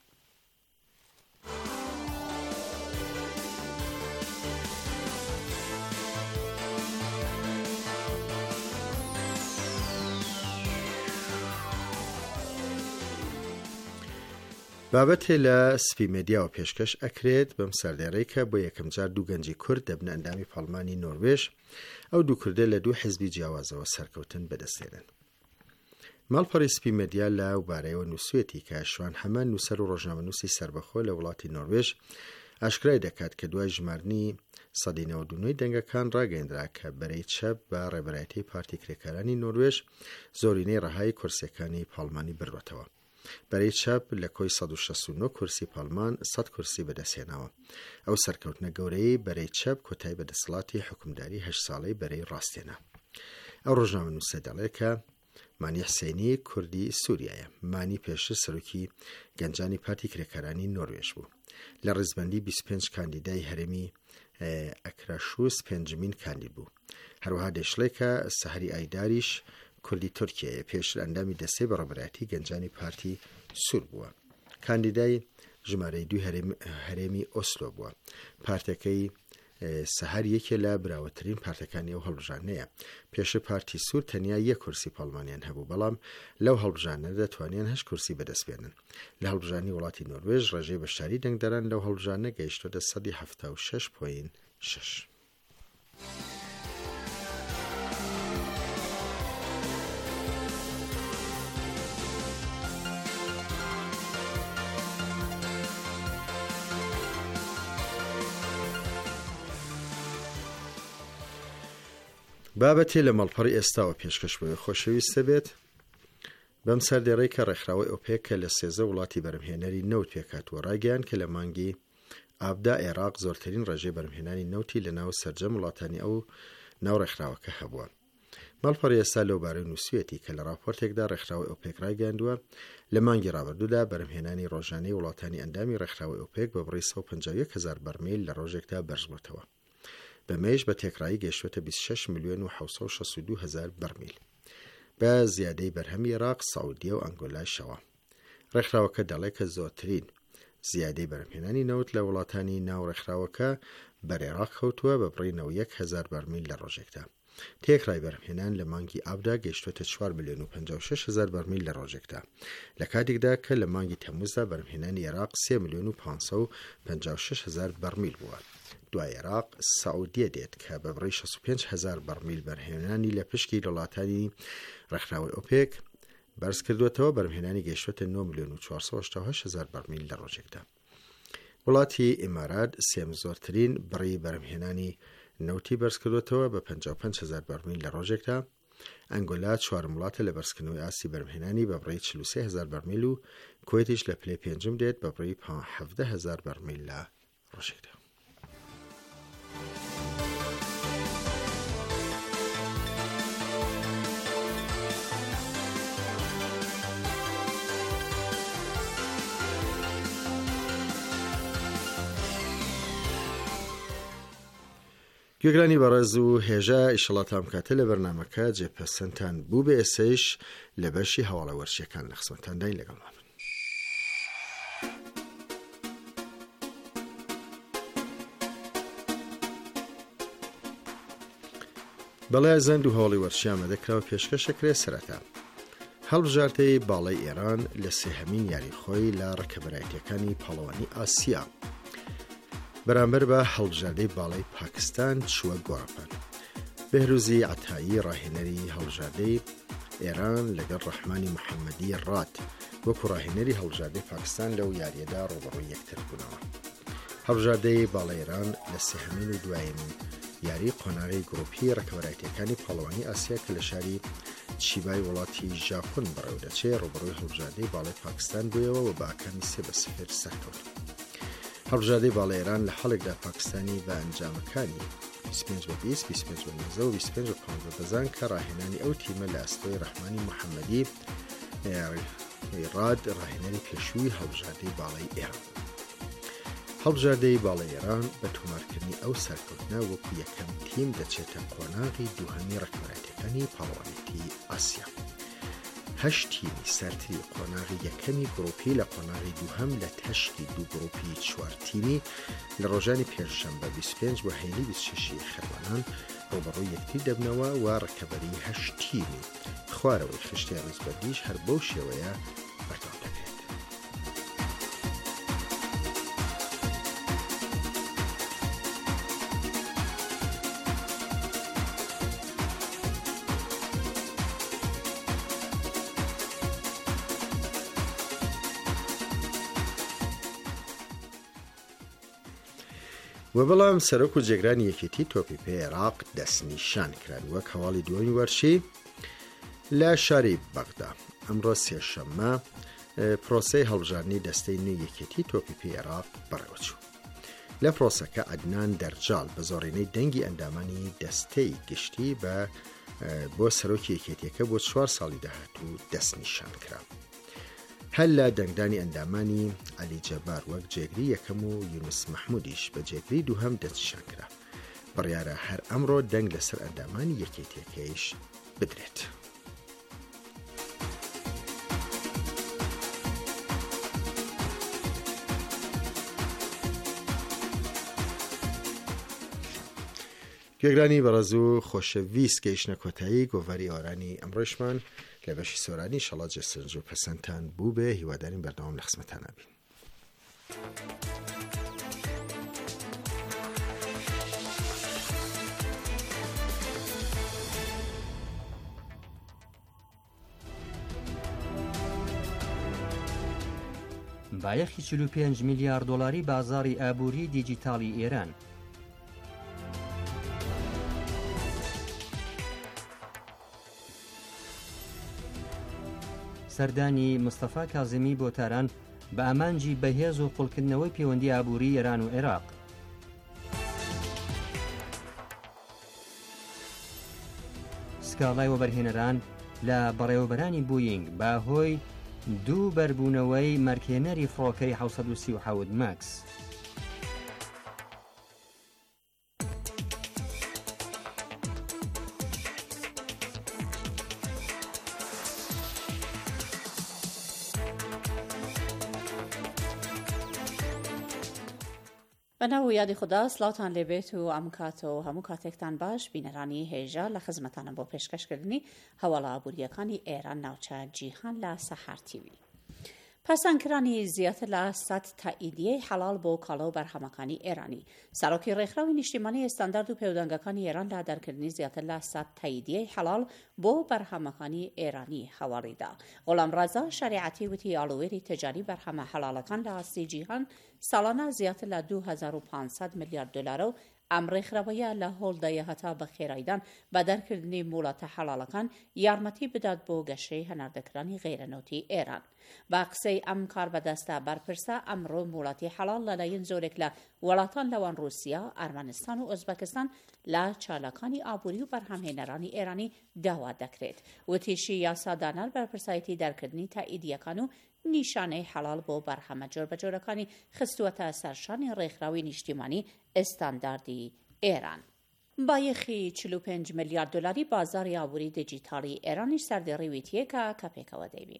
بابەتێ لە سپی مێدیاوە پێشکەش ئەکرێت بەم سەردێڕەی کە بۆ یەکەم جار 2 گەنجی کورد دەبنە ئەندامی پاڵمانی نۆروێژ. ئەو 2 کوردە لە 2 حیزبی جیاوازەوە سەرکەوتن بەدەستێنن. ماڵپەڕی سپی مێدیا لە وبارەیەوە نووسێتی کە شوان هەمان نووسەر و ڕۆژنامەنووسی سربەخۆ لە وڵاتی نۆروێژ ئاشکرای دەکات کە دوای ژمارنی 1992 دەنگەکان ڕاگەیەندرا کە بەرەی چەپ بە ڕێبەرایەتی پارتی کرێکارانی نۆروێژ زۆرینەی ڕەهایی کورسیەکانی پاڵمانی بردوێتەوە. بەرەی چەپ لە کۆی 169 کورسی پاڵمان 100 کورسی بەدەستێناوە. ئەو سەرکەوتنە گەورەی بەرەی چەپ کۆتایی بەدەسەڵاتی حکومداری 8 ساڵەی بەرەی ڕاستێنا. ئەو ڕۆژنامەنووسە دەڵێت کە مانی حسێنی کوردی سووریایە. مانی پێشتر سەرۆکی گەنجانی پارتی کرێکارانی نۆروێژ بوو. لە ڕێزبەندی 25 کاندیدای هەرێمی ئەکراشوس پێنجمین کاندید بوو. هەروەها دەشڵێت کە سەحری ئایداریش کوردی تورکیایە پێشتر ئەندامی دەستەی بە ڕێبەرایەتی گەنجانی پارتی سوور بووە. کاندیدای ژمارەی 2 هەرێمی ئۆسلۆ بووە. پارتەکەی سەحر یەکێ لە براوەترین پارتەکانی ئەو هەڵبژانەیە. پێشتر پارتی سوور تەنیا 1 کورسی پاڵمانیان هەبوو، بەڵام لەو هەڵبژانە دەتوانیان 8 کورسی بەدەستبێنن. لە هەڵبژانی وڵاتی نۆروێژ ڕێژەی بەشداری دەنگدەران لەو هەڵبژانە گەیشتۆتە 76.6. بابەتێ لە مەڵپەڕی ئێستاوە پێشکەش بۆی خۆشەویستە بێت. بەم سەردێڕەی کە ڕێکخراوەی ئۆپێک کە لە 13 وڵاتی بەرهەمهێنەری نەوت پێکاتوە ڕاگەیاند کە لە مانگی ئابدا عێراق زۆرترین ڕێژەی بەرهەمهێنانی نەوتی لە ناو سەرجەم وڵاتانی ئەو ناو ڕێکخراوەکە هەبووە. ماڵپەڕی ئێستا لەوبارەی نووسێتی کە لە راپۆرتێکدا ڕێکخراوەی ئۆپێک ڕاگەاندووە لە مانگی ڕابردوودا بەرهەمهێنانی ڕۆژانەی وڵاتانی ئەندامی ڕێکخراوەی ئۆپێک بە بڕی 151,000 بەرمیل لە ڕۆژێکدا بەرزبووتەوە. بەمێژ بە تێکڕایی گەیشتوتە 26,762,000 بەرمیل بە زیادەی بەرهەمی عێراق، سعودیە و ئەنگۆلاشەوە. ڕێکخراوەکە دەڵێت کە زۆرترین زیادەی بەرهەمهێنانی نەوت لە وڵاتانی ناو ڕێکخراوەکە بەر عێراق کەوتووە بە بڕی 1,000 بەرمیل لە ڕۆژێکدا. تێکڕای بەرهەمهێنان لە مانگی ئابدا گەیشتوتە 4,056,000 بەرمیل لە ڕۆژێکدا، لە کاتێکدا کە لە مانگی تەمووزدا بەرهەمهێنانی عێراق 3,556,000 بەرمیل بووە. دوای عێراق سعودیە دێت کە بە بڕی 65,000 بەرمیل بەرهەمهێنانی لە پشکی وڵاتانی ڕێکخراوەی ئۆپێک بەرز کردوێتەوە. بەرهەمهێنانی گەیشتوتە 9,448,000 بەرمیل لە ڕۆژێکدا. وڵاتی ئیمارات سێم زۆرترین بڕی بەرهەمهێنانی نەوتی بەرز کردوێتەوە بە 55,000 بەرمیل لە ڕۆژێکدا. ئەنگۆلا چوارم وڵاتە لە بەرزکردنەوەی ئاسی بەرهەمهێنانی بە بڕی 43,000 بەرمیل و کوێتیش لە پلەی پێنجم دێت بە بڕی 17,000 بەرمیل لە ڕۆژێکدا. گوێگرانی بەڕێز و هێژە ئیشەڵات تام کاتە لە بەرنامەکە جێپەسەندتان بوو بە ئێسەیش لە بەشی هەواڵە وەرشیەکان لە خزمەتتان داین لەگەڵمان. بەڵای زەند و هەوڵی وەرشی ئامادەکراوە پێشکەشەکرێ سەرەتا. هەڵبژاردەی باڵای ئێران لە سێهەمین یاریخۆی لە ڕکەبەرایەتیەکانی پاڵەوانی ئاسیا بەرامبەر بە هەڵبژاردەی باڵای پاکستان چووە گۆڕەپان. بەهروزی عەتایی ڕاهێنەری هەڵبژاردەی ئێران لەگەڵ ڕەحمانی محەممەدی ڕات وەکو ڕاهێنەری هەڵبژاردەی پاکستان لەو یاریەدا ڕوبەڕووی یەکتر بوونەوە. هەڵبژاردەی باڵای ئێران لە سێهەمین و دوایەمین یاری قۆناغی گرۆپی ڕکەبەرایەتیەکانی پاڵەوانی ئاسیا کە لە شاری چیبای وڵاتی ژاپۆن بەڕێوە دەچێت ڕوبەڕووی هەڵبژاردەی باڵای پاکستان بوویەوە و باکانی 3-0 سەرکەوت. هەڵبژاردەی باڵای ئێران لە حەڵێکدا پاکستانی بە ئەنجامەکانی 25-20، 25-19 و 25-15 دەزان کە ڕاهێنانی ئەو تیمە لە ئەستۆی ڕەحمانی محەممەدی ڕاد ڕاهێنەری پێشووی هەڵبژاردەی باڵای ئێران. هەڵبژاردەی باڵای ئێران بە تۆمارکردنی ئەو سەرکەوتنە وەکو یەکەم تیم دەچێتە قۆناغی دووهەمی ڕکەبەرایەتیەکانی پاڵەوانێتی ئاسیا. 8 تیمی سەرتری قۆناغی یەکەمی گرۆپی لە قۆناغی دووهەم لە تەشکی دوو گرۆپی 4 تیمی لە ڕۆژانی پێنجشەمبە 25 و هەینی 26 خەروانان ڕوبەڕووی یەکتر دەبنەوە و ڕکەبەری 8 تیمی خوارەوەی خشتی ڕیزبەردیش هەر بەو شێوەیە بەردەوام دەبێت. و بەڵام سەرۆک و جێگرانی یەکێتی تۆپی پێ عێراق دەستنیشان کران وەک هەواڵی دووەمی وەرشی لە شاری بەغدا. ئەمڕۆ سێشەممە پرۆسەی هەڵبژاردنی دەستەی نوێی یەکێتی تۆپی پێ عێراق بەڕێوەچوو. لە پرۆسەکە عەدنان دەرجال بە زۆرینەی دەنگی ئەندامانی دەستەی گشتی بۆ سەرۆکی یەکێتیەکە بۆ 4 ساڵی داهاتوو دەستنیشان کرا. هەل لە دەنگدانی ئەندامانی عەلی جەبار وەک جێگری یەکەم و یونس مەحمودیش بە جێگری دووهەم دەستنیشان کرا. بڕیارە هەر ئەمڕۆ دەنگ لەسەر ئەندامانی یەکێتیەکەیش بدرێت. گوێگرانی بەڕێز و خۆشەویست گەیشتنە کۆتایی گۆڤاری ئۆرانی ئەمڕۆیشمان لە بەشی سۆرانی ئینشەڵا جێسەرنج و پەسەندتان بوو بێ. هیوادارین بەردەوام لە خزمەتتانە بین. بایەخی 45 میلیارد دۆلاری بازاری ئابووری دیجیتاڵی ئێران. سەردانی مستەفا کازمی بۆتاران بە ئامانجی بەهێز و قوڵکردنەوەی پەیوەندی ئابووری ئێران و عێراق. سکاڵای وەبەرهێنەران لە بەڕێوەبەرانی بوینگ باهۆی دوو بەربوونەوەی مەرکێنەری فڕۆکەی 737 ماکس. بەناو یادی خوددا سلااوتان لێبێت و ئەم کاتەوە هەموو کاتێکتان باش بینەرانی هێژە لە خزمەتانە بۆ پێشکەشکردنی هەواڵە ئابوووریەکانی ئێران ناوچە جیهان لە سەحار تیوی. پاسانکرانی زیاتر لە 100 تائیدیەی حەڵال بۆ کاڵە و بەرهەمەکانی ئێرانی. سەرۆکی ڕێکخراوی نیشتیمانی ئێستاندارد و پێودەنگەکانی ئێران لە دەرکردنی زیاتر لە 100 تائیدیەی حەڵال بۆ بەرهەمەکانی ئێرانی هەواڵیدا. غۆڵام ڕازا شەریعەتی وتی ئاڵوێری تجاری بەرهەمە حەڵالەکان لە ئاستی جیهان ساڵانە زیاتر لە 2500 میلیارد دلار و ئەم ڕێکخراوەیە لە هۆڵدایە هەتا بە خێرایدان بە دەرکردنی مۆڵەتە حەڵالەکان یارمەتی بدات بۆ گەشەی هەناردەکرانی غیرەنەوتی ئێران. با قسەی ئەم کار بەدەستە بەرپرسە ئەمڕۆ مۆڵەتی حەڵال لەلایەن زۆرێک لە وڵاتان لەوان رووسیا، ئەرمەنستان و ئۆزبەکستان لە چالەکانی ئابووری و بەرهەمهێنەرانی ئێرانی داوا دەکرێت. وتیشی یاسادانەر بەرپرسایەتی دەرکردنی تائیدیەکان و نیشانەی حەڵال بۆ بەرهەمە جۆربەجۆرەکانی خستووەتە سەرشانی ڕێکخراوی نیشتیمانی ئێستانداردی ئێران. بایەخی 45 میلیارد دلاری بازاری ئابووری دیجیتاڵی ئێرانیش سەردێڕیویتیەکە کە پێکەوە دەبین.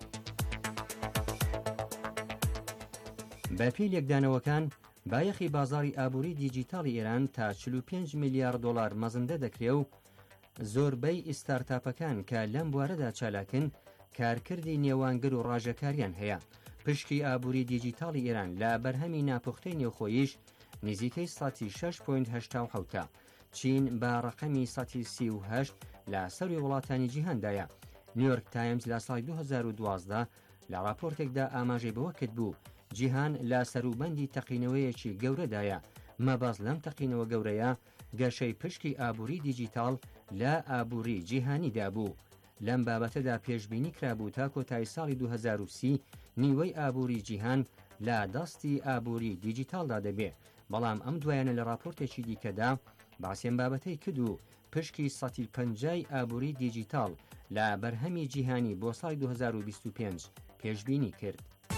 بەپی لێکدانەوەکان بایەخی بازاری ئابووری دیجیتاڵی ئێران تا 45 میلیارد دلار مەزندە دەکرێت و زۆربەی ئستارتاپەکان کە لەم بوارەدا چالاکن کارکردی نێوانگەر و ڕاژەکاریان هەیە. پشکی ئابووری دیجیتاڵی ئێران لە بەرهەمی ناپوختەی نێوخۆییش نزیکەی 6.8 چین بە ڕقەمی 38 لە سەروی وڵاتانی جیهاندایە. نیویۆرک تایمز لە ساڵی 2012 لە راپۆرتێکدا ئاماژەی بەوە کرد بوو جیهان لە سەروبەندی تەقینەوەیەکی گەورەدایە. مەبەست لەم تەقینەوە گەورەیە گەشەی پشکی ئابووری دیجیتاڵ لە ئابووری جیهانیدا بوو. لەم بابەتەدا پێشبینی کرابوو تا کۆتایی ساڵی 2030 نیوەی ئابووری جیهان لە دەستی ئابووری دیجیتاڵدا دەبێ. بەڵام ئەم دوایانە لە راپۆرتێکی دیکەدا باسیێن بابەتەی کردو پشکی 150 ئابووری دیجیتاڵ لە بەرهەمی جیهانی بۆ ساڵی 2025 پێشبینی کرد.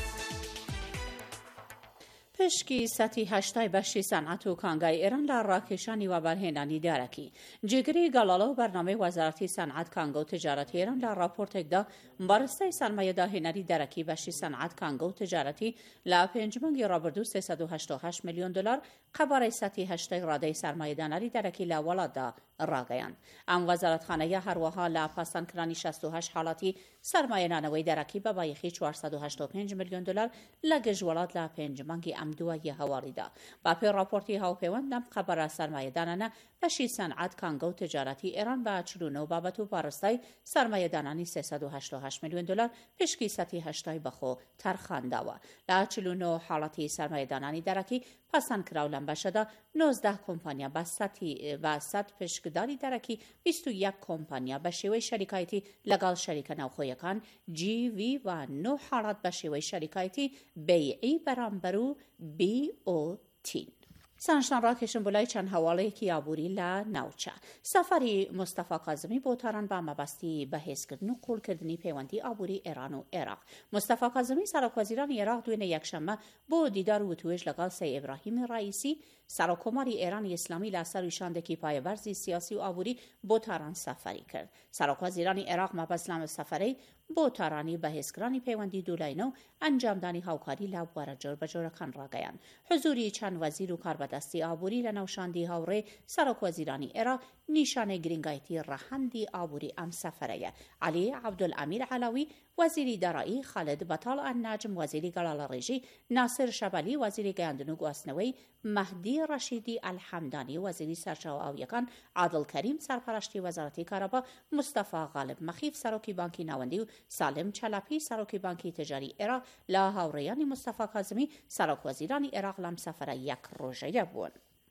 پشکی 180 بەشی سەنعەت و کانگای ئێران لە ڕاکێشانی وەبەرهێنانی دارەکی. جێگری گەڵاڵە و بەرنامەی وەزارەتی سەنعەت کانگە و تجارەتی ئێران لە راپۆرتێکدا بەڕستەی سەرمایەداهێنەری دارەکی بەشی سەنعەت کانگە و تجارەتی لە پێنجمەنگی ڕابردوو 388 میلیۆن دلار قەبارەی 180 ڕادەی سەرمایەدانەری دارەکی لە وڵاتدا ڕاگەیان. ئەم وەزارەتخانەیە هەروەها لە پاسەندکردنی 68 حاڵاتی سەرمایەدانەوەی دارەکی بە بایەخی 485 میلیۆن دلار لە گەشتوڵات لە پێنجمەنگی ئەم دوایە هەواڵیدا. با پێی راپۆرتی هاوپەیوەند لەم قەبارە سەرمایەدانانە بەشی سەنعەت کانگە و تجارەتی ئێران بە 49 بابەت و پاڕستای سەرمایەدانانی 388 میلیۆن دلار پشکی 180 بەخۆ تەرخانداوە. لە 49 حاڵەتی سەرمایەدانانی دارەکی پاسەندکراو لەم بەشەدا 19 کۆمپانیا بە 100 پشکداری دارەکی 21 کۆمپانیا بە شێوەی شەریکایەتی لەگەڵ شەریکە ناوخۆیەکان GV و 9 حاڵات بە شێوەی شەریکایەتی بەیعی بەرامبەر و BOT. سانشتان ڕاکێشن بۆ لای چەند هەواڵەیەکی ئابووری لە ناوچە. سەفەری مستەفا کازمی بۆ تاران بە مەبەستی بەهێزکردن و قوڵکردنی پەیوەندی ئابووری ئێران و عێراق. مستەفا کازمی سەرۆکوەزیرانی عێراق دوێنێ یەکشەممە بۆ دیدار و وتوێژ لەگەڵ سەی ئیبراهیمی ڕائیسی سەرۆکۆماری ئێرانی ئیسلامی لە سەروی شاندێکی پایەبەرزی سیاسی و ئابووری بۆ تاران سەفەری کرد. سەرۆکوەزیرانی عێراق مەبەست لەم سەفەرەی بۆ تارانی بەهێزکرانی پەیوەندی دوولاینە و ئەنجامدانی هاوکاری لە بوارە جۆربەجۆرەکان ڕاگەیاند. حزوری چەند وەزیر و کاربەدەستی ئابووری لە ناوشاندی هاوڕێ سەرۆکوەزیرانی عێراق نیشانەی گرنگایەتی ڕەهەندی ئابووری ئەم سەفەرەیە. عەلی عەبدولئەمیر عەلاوی وەزیری دارایی، خالد بەتاڵ ئەنناجم وەزیری گەڵاڵە ڕێژی، ناسر شەبەلی وەزیری گەیاندن و گواستنەوەی، مەهدی ڕەشیدی ئەلحەمدانی وەزیری سەرچاوە ئاویەکان، عادڵ کەریم سەرپەرشتی وەزارەتی کارەبا، مستەفا غالب مەخیف سەرۆکی بانکی ناوەندی و سالم چەلاپی سەرۆکی بانکی تجاری عێراق لە هاوڕێیانی مستەفا کازمی سەرۆکوەزیرانی عێراق لەم سەفەرە یەک ڕۆژەیە بوون.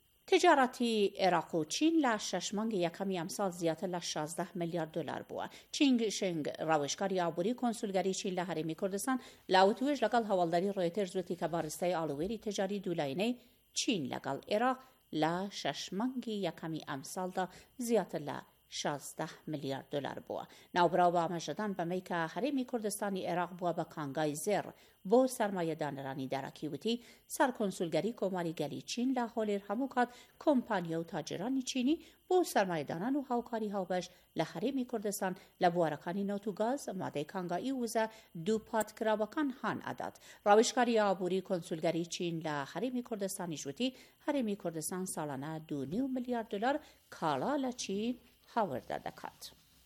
تجارەتی عێراق و چین لە 6 مانگی یەکەمی ئەمساڵ زیاتر لە 16 میلیارد دلار بووە. چینگ شنگ ڕاوێژکاری ئابووری کۆنسولگەری چین لە هەرێمی کوردستان لە وتوێژ لەگەڵ هەواڵداری ڕۆیتەرز وتی کە بەڕستەی ئاڵوێری تجاری دوولاینەی چین لەگەڵ عێراق لە 6 مانگی یەکەمی ئەمساڵدا زیاتر لە 16 میلیارد دلار بووە. ناوبراو بە ئاماژەدان بەمەی کە هەرێمی کوردستانی عێراق بووە بە کانگای زێڕ بۆ سەرمایەدانەرانی دارەکی وتی سەرکۆنسولگەری کۆماری گەلی چین لە هۆلێر هەموو کات کۆمپانیا و تاجرانی چینی بۆ سەرمایەدانان و هاوکاری هاوبەش لە هەرێمی کوردستان لە بوارەکانی نەوت و گاز، مادەی کانگایی و وزە دووپاتکراوەکان هان ئەدات. ڕاوێژکاری ئابووری کۆنسولگەری چین لە هەرێمی کوردستانی ژوتی هەرێمی کوردستان ساڵانە 2.5 میلیارد دلار کاڵا لە چین هاوردە دەکات.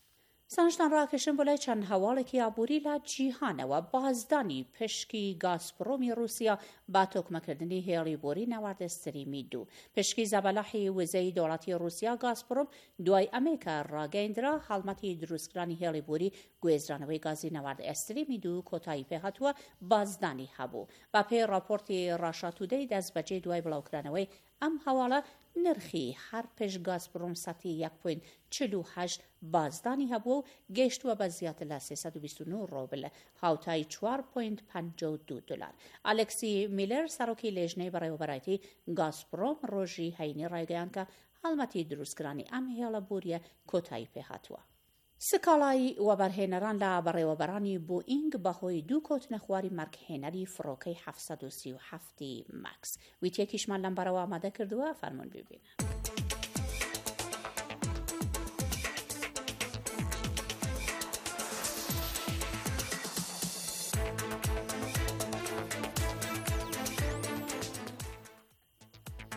سانشتان ڕاکێشن بۆ لای چەند هەواڵێکی ئابووری لە جیهانەوە بازدانی پشکی گازپرۆمی رووسیا با تۆکمەکردنی هێڵی بۆری ناوەردە ستریمی 2. پشکی زەبەلاحی وزەی دەوڵەتی رووسیا گازپرۆم دوای ئەمریکا ڕاگەیاندرا هەڵمەتی دروستکردنی هێڵی بۆری گوێزرانەوەی گازی ناوەردە ئەستریمی 2 کۆتایی پێهاتووە بازدانی هەبوو. با پێی راپۆرتی ڕاشا تودەی دەستبەجێ دوای بڵاوکردنەوەی ئەم هەواڵە نرخی هەر پێش گازپرۆم سەتی 1.48 بازدانی هەبوو و گەیشتووە بە زیاتر لە 329 ڕۆبل هاوتای 4.52 دلار. ئالێکسی میلەر سەرۆکی لێژنەی بەڕێوەبەرایەتی گازپرۆم ڕۆژی هەینی ڕایگەیاند کە هەڵمەتی دروستکرانی ئەم هێڵە بوریە کۆتایی پێهاتووە. سکاڵای وەبەرهێنەران لە بەڕێوەبەرانی بۆئینگ بەهۆی 2 کۆتنە خواری مەرگهێنەری فڕۆکەی 737 ماکس. ویتیەکیشمان لەم بەرەوە ئامادە کردووە، فەرموون ببینن.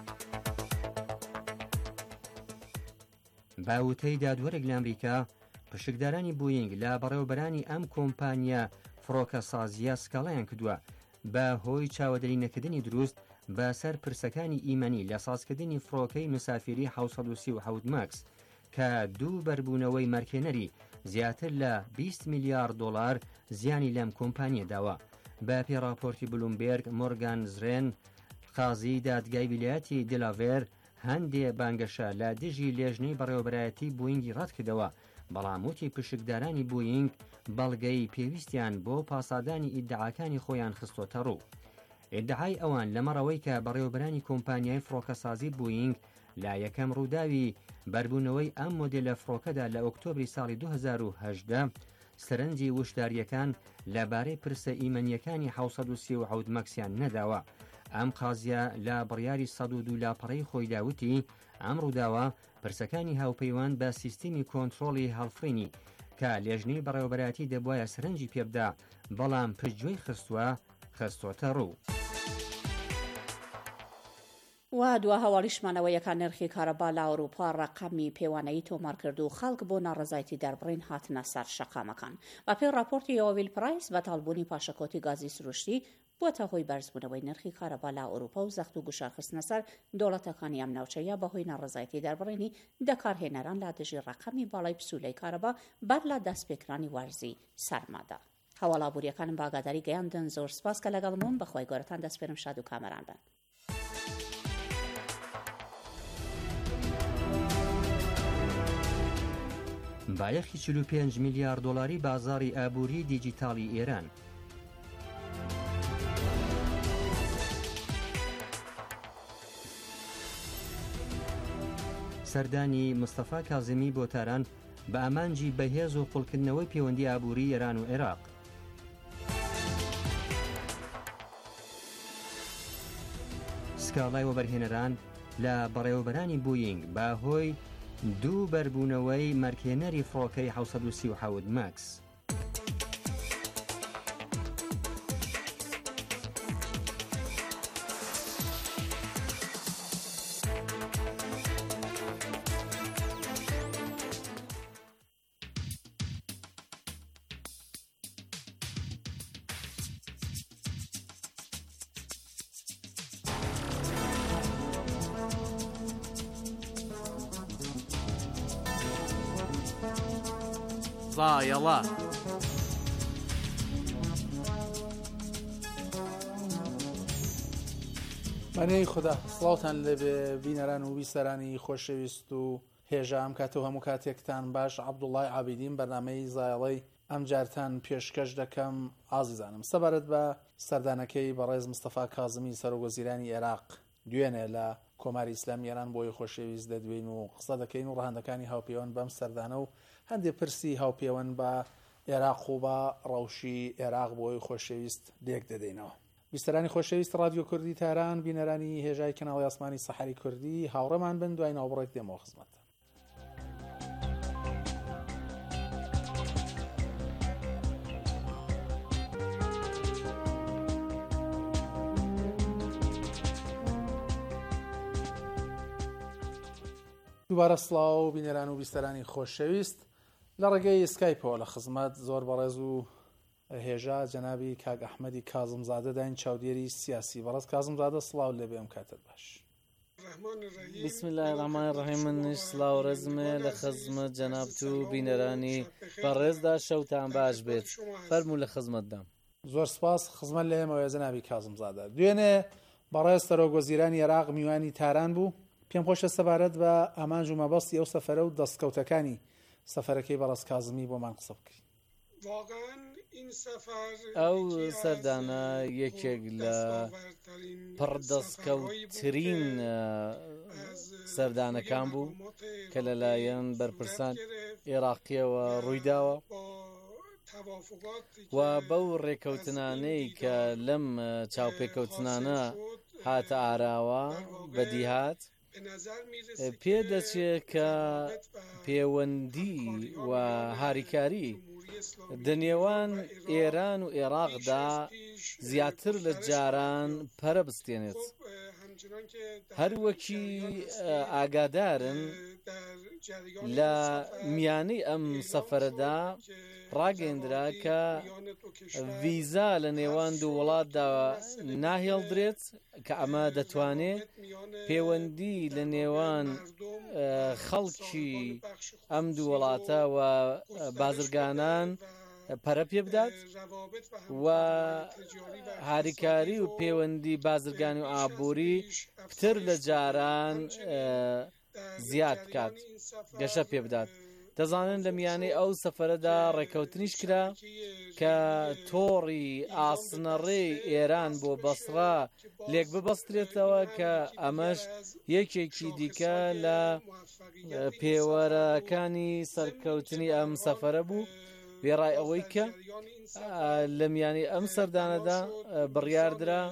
باوتەی دادوەرێک لە ئەمریکا پشکدارانی بوینگ لە بەڕێوەبەرانی ئەم کۆمپانیە فڕۆکە سازیە سکاڵیان کردووە بە هۆی چاوەدەری نەکردنی دروست بەسەر پرسەکانی ئیمەنی لە سازکردنی فڕۆکەی مسافری 737 ماکس کە دوو بەربوونەوەی مارکێنەری زیاتر لە 20 میلیارد دلار زیانی لەم کۆمپانیە داوە. بە پێڕاپۆرتی بلومبێرگ مۆرگان زرێن قازی دادگای ویلایەتی دلاڤێر هەندێ بانگەشە لە دژی لێژنەی بەڕێوەبەرایەتی بوینگی ڕەت کردەوە، بەڵام وتی پشکدارانی بوینگ بەڵگەی پێویستیان بۆ پاسادانی ئیدعاکانی خۆیان خستۆتە ڕوو. ئیدعای ئەوان لەمەڕەوەی کە بەڕێوەبەرانی کۆمپانیای فڕۆکەسازی بوینگ لا یەکەم ڕووداوی بەربوونەوەی ئەم مۆدێلە فڕۆکەدا لە ئۆکتۆبری ساڵی 2018 سەرنجی وشداریەکان لەبارەی پرسە ئیمەنیەکانی 737 مەکسیان نەداوە. ئەم قازیە لە بڕیاری 102 لاپەڕەی خۆی داوتی ئەم ڕووداوە پرسەکانی هاوپەیوان بە سیستمی کۆنتڕۆڵی هەڵفرینی کە لێژنەی بەڕێوەبەرایەتی دەبوایە سەرنجی پێبدا بەڵام پشتگوێی خستۆتە ڕوو. و دوا هەواڵیشمانەوەیەکان نرخی کارەبا لە ئەوروپا ڕقەمی پێوانەیی تۆمار کرد و خەڵک بۆ ناڕزایەتی دەربڕین هاتنە سەر شەقامەکان. بەپێی راپۆرتی ئۆڤیل پرایس بەتاڵبوونی پاشەکۆتی گازی سروشتی بووەتە هۆی بەرزبوونەوەی نرخی کارەبا لە ئەوروپا و زەخت و گوشارخستنە سەر دەوڵەتەکانی ئەم ناوچەیە بەهۆی ناڕزایەتی دەربڕینی دەکارهێنەران لە دژی ڕقەمی باڵای پسوولەی کارەبا بەر لە دەستپێکرانی وەرزی سەرمادا. هەواڵابووریەکانم باگاداری گەیاندن. زۆر سپاس کە لەگەڵمون بەخوای گەورەتان دەسپێرم شاد و کامەران بن. بایەخی 45 میلیارد دلاری بازاری ئابووری دیجیتاڵی ئێران. سەردانی مستەفا کازمی بۆتاران بە ئامانجی بەهێز و قوڵکردنەوەی پەیوەندی ئابووری ئێران و عێراق. سکاڵای وەبەرهێنەران لە بەڕێوەبەرانی بوینگ بە هۆی دوو بەربوونەوەی مارکێنەری فڕۆکەی 737 ماکس. ضایەڵە مانەی خوددا سڵاوتان لەبێ بینەران و بیسەرانی خۆشەویست و هێژە ئەم کاتەوە هەموو کاتێکتان باش. عەبدوڵڵای عابیدین بەرنامەی زایەڵەی ئەم جارتان پێشکەش دەکەم. ئازیزانم، سەبارەت بە سەردانەکەی بەڕێز مستەفا کازمی سەرۆکوەزیرانی عێراق دوێنێ لە کۆماری ئیسلامی ئێران بۆی خۆشەویست دەدوین و قسە دەکەین و ڕەهەندەکانی هاوپەیوەند بەم سەردانە و هەندێک پرسی هاوپەیوەند بە عێراق و بە ڕەوشی عێراق بۆی خۆشەویست لێک دەدەینەوە. بیستەرانی خۆشەویست رادیۆ کوردی تاران، بینەرانی هێژای کەناڵی ئاسمانی سەحەری کوردی، هاوڕێمان بن، دوای ناوبڕێک دێمەوە خزمەتتان. دووبارە سڵاو بینەران و بیستەرانی خۆشەویست، لە ڕێگەی سکایپەوە لە خزمەت زۆر بەڕێز و هێژا جەنابی کاک ئەحمەدی کازمزادە داین چاودێری سیاسی. بەڕێز کازمزادە سڵاو لێبێ ئەم کاتت باش. بسم الله الرحمن الرحیم. منش سڵاو ڕێزمێ لە خزمەت جەنابت و بینەرانی بەڕێزدا، شەوتان باش بێت. فەرموو لە خزمەتدام. زۆر سپاس. خزمەت لە ئێمەوە جەنابی کازمزادە. دوێنێ بەڕێز سەرۆکوەزیرانی عێراق میوانی تاران بوو. پێم خۆشە سەبارەت بە ئامانج و مەبەستی ئەو سەفەرە و دەستکەوتەکانی سەفەرەکەی بەڕێز کازمی بۆمان قسە بکەین. ئەو سەردانە یەکێک لە پڕدەستکەوتترین سەردانەکان بوو کە لەلایەن بەرپرسان عێراقیەوە ڕوویداوە و بەو ڕێکەوتنانەی کە لەم چاوپێکەوتنانە هاتە ئاراوە بەدیهات پێدەچێت کە پەیوەندی و هاریکاری دنێوان ئێران و عێراقدا زیاتر لە جاران پەرە بستێنێت. هەروەکی ئاگادارن لە میانەی ئەم سەفەرەدا ڕاگەیەندرا کە ڤیزا لە نێوان دوو وڵاتدا ناهێڵدرێت کە ئەمە دەتوانێت پەیوەندی لە نێوان خەڵکی ئەم دوو وڵاتە و بازرگانان پەرە پێ بدات و هاریکاری و پەیوەندی بازرگانی و ئابووری پتر لە جاران زیاد بکات گەشە پێ بدات. دەزانن لە میانەی ئەو سەفەرەدا ڕێکەوتنیش کرا کە تۆڕی ئاسنەڕێی ئێران بۆ بەسڕا لێک ببەسترێتەوە کە ئەمەش یەکێکی دیکە لە پێوەرەکانی سەرکەوتنی ئەم سەفەرە بوو. وێڕای ئەوەی کە لە میانەی ئەم سەردانەدا بڕیاردرا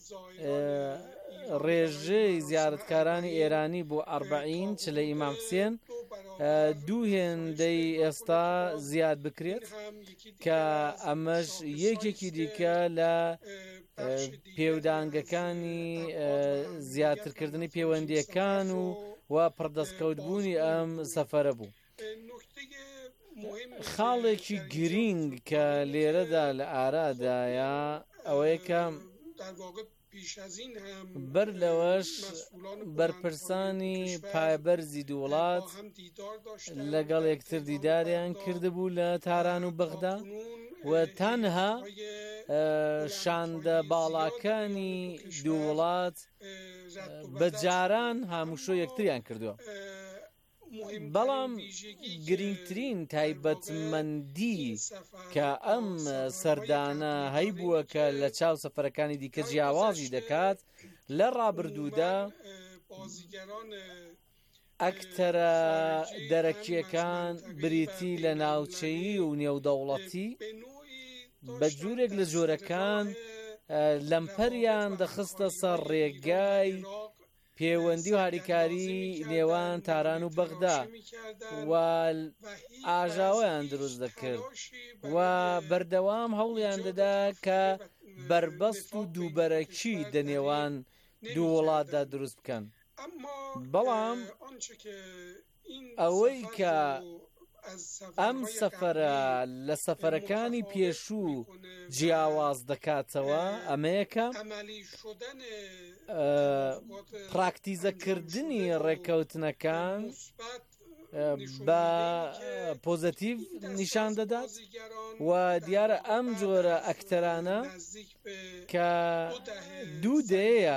ڕێژەی زیارەتکارانی ئێرانی بۆ 40 چ لە ئیمام حوسێن دوو هێندەی ئێستا زیاد بکرێت کە ئەمەش یەکێکی دیکە لە پێودانگەکانی زیاترکردنی پەیوەندیەکان و پڕدەستکەوتبوونی ئەم سەفەرە بوو. خاڵێکی گرنگ کە لێرەدا لە ئارادایە ئەوەیە کە بەر لەوەش بەرپرسانی پایبەرزی دوو وڵات لەگەڵ یەکتر دیداریان کردبوو لە تاران و بەغدا و تەنها شاندە باڵاکانی دوو وڵات بە جاران هاموشۆ یەکتریان کردووە. بەڵام گرنگترین تایبەتمەندی کە ئەم سەردانە هەیبووە کە لە چاو سەفەرەکانی دیکە جیاوازی دەکات لە ڕابردوودا ئەکتەرە دەرەکیەکان بریتی لە ناوچەیی و نێودەوڵەتی بە جوورێک لە جۆرەکان لەمپەریان دەخستە سەر ڕێگای پەیوەندی و هاریکاری نێوان تاران و بەغدا و ئاژاوەیان دروست دەکرد و بەردەوام هەوڵیان دەدا کە بربەست و دووبەرەکی دەنێوان دوو وڵاتدا دروست بکەن. بەڵام ئەوەی کە ئەم سەفەرە لە سەفەرەکانی پێشوو جیاواز دەکاتەوە ئەمەیەکە پراکتیزەکردنی ڕێکەوتنەکان بە پۆزەتیڤ نیشان دەدات و دیارە ئەم جۆرە ئەکتەرانە کە دوو دەیە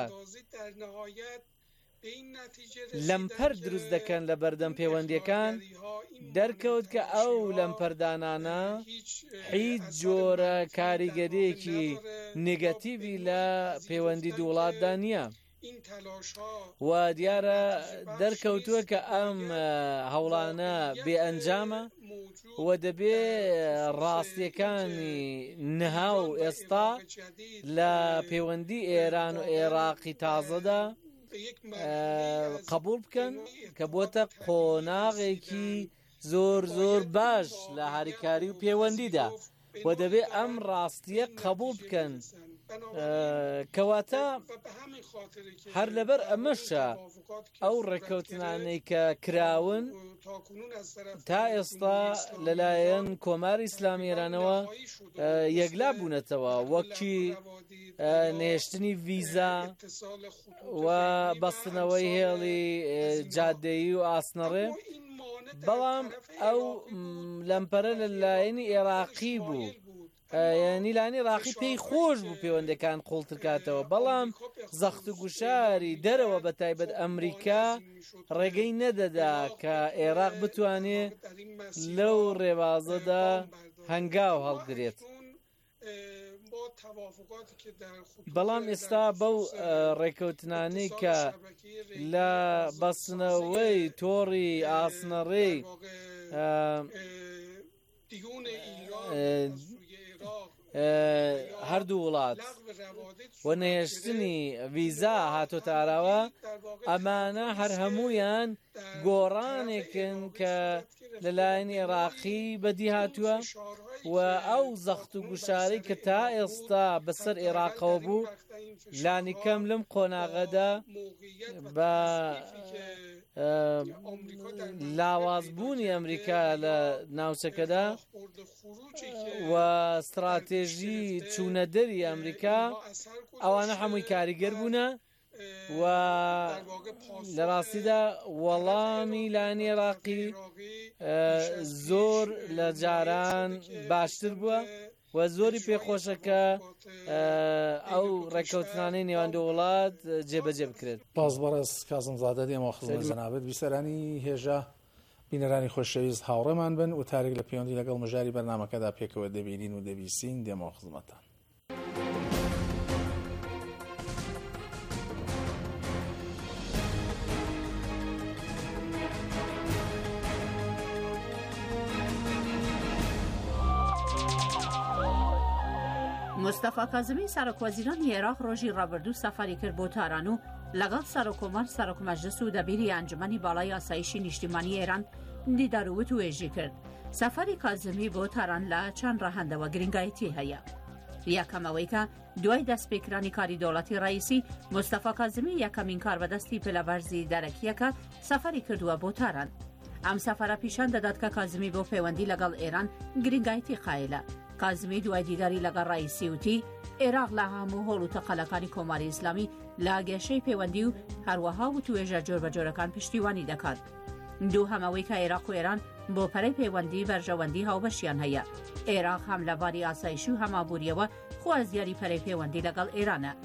لەمپەر دروست دەکەن لە بەردەم پەیوەندیەکان دەرکەوت کە ئەو لەمپەردانانە هیچ جۆرە کاریگەریەکی نێگەتیڤی لە پەیوەندی دوو وڵاتدا نییە و دیارە دەرکەوتووە کە ئەم هەوڵانە بێئەنجامە و دەبێ ڕاستیەکانی نەها و ئێستا لە پەیوەندی ئێران و عێراقی تازەدا قبول بکەن کە بۆتە قۆناغێکی زۆر زۆر باش لە هاریکاری و پەیوەندیدا و دەبێت ئەم ڕاستیە قبول بکەن کەواتە هەر لەبەر ئەمەشە ئەو ڕێکەوتنانەی کە کراون تا ئێستا لەلایەن کۆماری ئیسلامی ئێرانەوە یەکلا بوونەتەوە وەکی نێشتنی ڤیزا و بەستنەوەی هێڵی جادەیی و ئاسنەڕێ. بەڵام ئەو لەمپەرە لەلایەنی عێراقی بوو یعنی لانی ڕاقی پێی خۆش بوو پەیوەندەکان قوڵترکاتەوە بەڵام زەخت و گوشاری دەرەوە بە تایبەت ئەمریکا ڕێگەی نەدەدا کە عێراق بتوانێت لەو ڕێوازەدا هەنگاو هەڵگرێت. بەڵام ئێستا بەو ڕێکەوتنانەی کە لە بەستنەوەی تۆڕی ئاسنەڕێی هەردوو وڵات و نێشتنی ڤیزا هاتۆتە ئاراوە ئەمانە هەر هەموویان گۆڕانێکن کە لەلایەن عێراقی بەدی هاتووە و ئەو زەخت و گوشارەی کە تا ئێستا بەسەر عێراقەوە بوو لانی کەم لەم قۆناغەدا بە لاوازبوونی ئەمریکا لە ناوچەکەدا و استراتێژی چوونەدەری ئەمریکا ئەوانە هەمووی کاریگەر بوونە و لە ڕاستیدا وەڵامی لایەنی عێراقی زۆر لە جاران باشتر بووە و زۆری پێخۆشەکە ئەو ڕێکەوتنانەی نێوان دوو وڵات جێبەجێ بکرێت. باز بەڕێز کازمزادە دێمەوە خزمەت جەنابەت بیسەرانی هێژە بینەرانی خۆشەویست هاوڕێمان بن و تارێک لە پەیوەندی لەگەڵ مژاری بەرنامەکەدا پێکەوە دەبینین و دەبیستین دێمەوە خزمەتان. مستەفا کازمی سەرۆکوەزیرانی عێراق ڕۆژی ڕابردوو سەفەری کرد بۆ تاران و لەگەڵ سەرۆکۆمەر سەرۆک مەجلس و دەبیری ئەنجومەنی باڵای ئاسایشی نیشتیمانی ئێران دیداروت و وێژی کرد. سەفەری کازمی بۆ تاران لە چەند ڕەهەندەوە گرنگایەتی هەیە. یەکەمەوەی کە دوای دەستپێکرانی کاری دەوڵەتی ڕئیسی مستەفا کازمی یەکەمین کاربەدەستی پلەبەرزی دەرەکیەکە سەفەری کردووە بۆ تاران. ئەم سەفەرە پیشان دەدات کە کازمی بۆ پەیوەندی لەگەڵ ئێران گرنگایەتی قایلە. کازمی دوای دیداری لەگەڵ ڕئیسی وتی عێراق لە هەموو هۆڵ و تەقەلەکانی کۆماری ئیسلامی لا گەشەی پەیوەندی و هەروەها وتوێژە جۆربەجۆرەکان پشتیوانی دەکات. دوو هەمەوەی کە عێراق و ئێران بۆ پەرەی پەیوەندی بەرژەوەندی هاوبەشیان هەیە. عێراق هەم لەباری ئاسایشی و هەمابووریەوە خوازیاری پەرەی پەیوەندی لەگەڵ ئێرانە.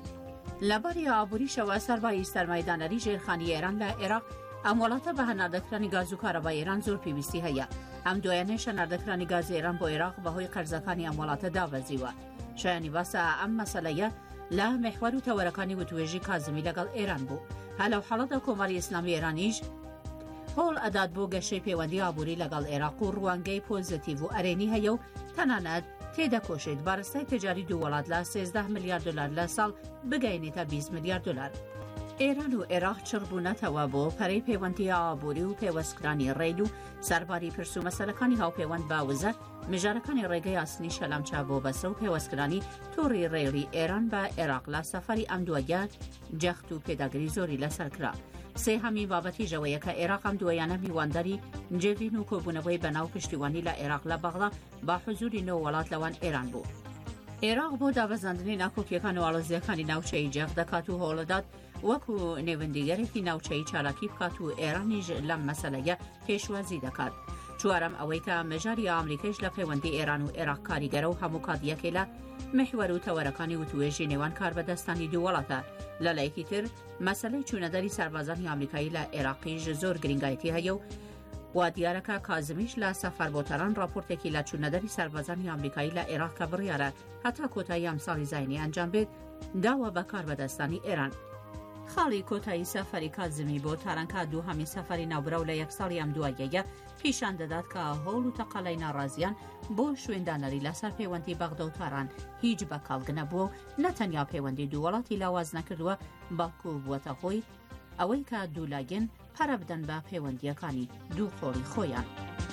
لەباری ئابووریشەوە سەربایی سەرمایدانەری ژێرخانی ئێران لە عێراق ئەم وڵاتە بە هەناردەکرانی گاز و کارەبای ئێران زۆر پێویستی هەیە. ئەم دوایانەی هەناردەکرانی گازی ئێران بۆ عێراق بەهۆی قەرزەکانی ئەم وڵاتە دابەزیوە. شایانی باسە ئەم مەسەلەیە لە مێحوەر و تەوەرەکانی وتوێژی کازمی لەگەڵ ئێران بوو. هەلەو حەڵەتە کۆماری ئیسلامی ئێرانیش هۆڵ ئەدات بۆ گەشەی پەیوەندی ئابووری لەگەڵ عێراق و ڕوانگەی پۆزیتیڤ و ئەرێنی هەیە و تەنانەت تێدەکۆشێت بارستای تجاری دوو وڵات لە 13 میلیارد دلار لە ساڵ بگەینێتە 20 میلیارد دلار. ئێران و عێراق چڕبوونەتەوە بۆ پەرەی پەیوەندی ئابووری و پێوەستکرانی ڕێل و سەرباری پرس و مەسەلەکانی هاوپەیوەند باوزە مژارەکانی ڕێگەی ئاسنی شەلامچا بۆ بەسە و پێوەستکرانی تووڕی ڕێڵی ئێران بە عێراق لە سەفەری ئەم دووەگە جەخت و پێداگری زۆری لەسەرکرا. سێهەمی بابەتی ژەوەیە کە عێراق ئەم دووەیانە میواندەری جێڤین و کۆبوونەوەی بەناو پشتیوانی لە عێراق لە بەغڵا با حزوری نۆ وڵات لەوان ئێران بوو. عێراق بۆ دابەزاندنی ناکۆکیەکان و ئاڵۆزیەکانی ناوچەی جەخ دەکات و هۆڵەدات وەکو نێوەندیگەرێکی ناوچەی چالاکی بکات و ئێرانیش لەم مەسەلەیە پێشوازی دەکات. چوارەم ئەوەی کە مەژاری ئامریکایش لە پەیوەندی ئێران و عێراق کاریگەرە و هەموو کاتیەکێ لە محوەر و تەوەرەکانی وتوێژی نێوان کاربەدەستانی دوو وڵاتە. لەلایەکی تر مەسەلەی چوونەدەری سەربازانی ئەمریکایی لە عێراقیش زۆر گرنگایەتی هەیە و دیارەکە کازمیش لە سەفەر بۆ تەران راپۆرتێکی لە چوونەدەری سەربازانی ئەمریکایی لە عێراق کە بڕیارە هەتا کۆتایی ئەم ساڵی زاینی ئەنجام بێت داوە بە کاربەدەستانی ئێران. خاڵی کۆتایی سەفەری کازمی بۆ تارانکە دوو هەمی سەفەری ناوبرا و لە یەک ساڵی ئەم دواییە پیشان دەدات کە هەوڵ و تەقەلای ناڕازیان بۆ شوێندانەری لەسەر پەیوەندی بەغدە و تاران هیچ بەکاڵگە نەبووە و نەتەنیا پەیوەندی دوو وڵاتی لاواز نەکردووە باکو بووەتە خۆی ئەوەی کە دوولاگەن پەرە بدەن بە پەیوەندیەکانی دوو قۆڵی خۆیان.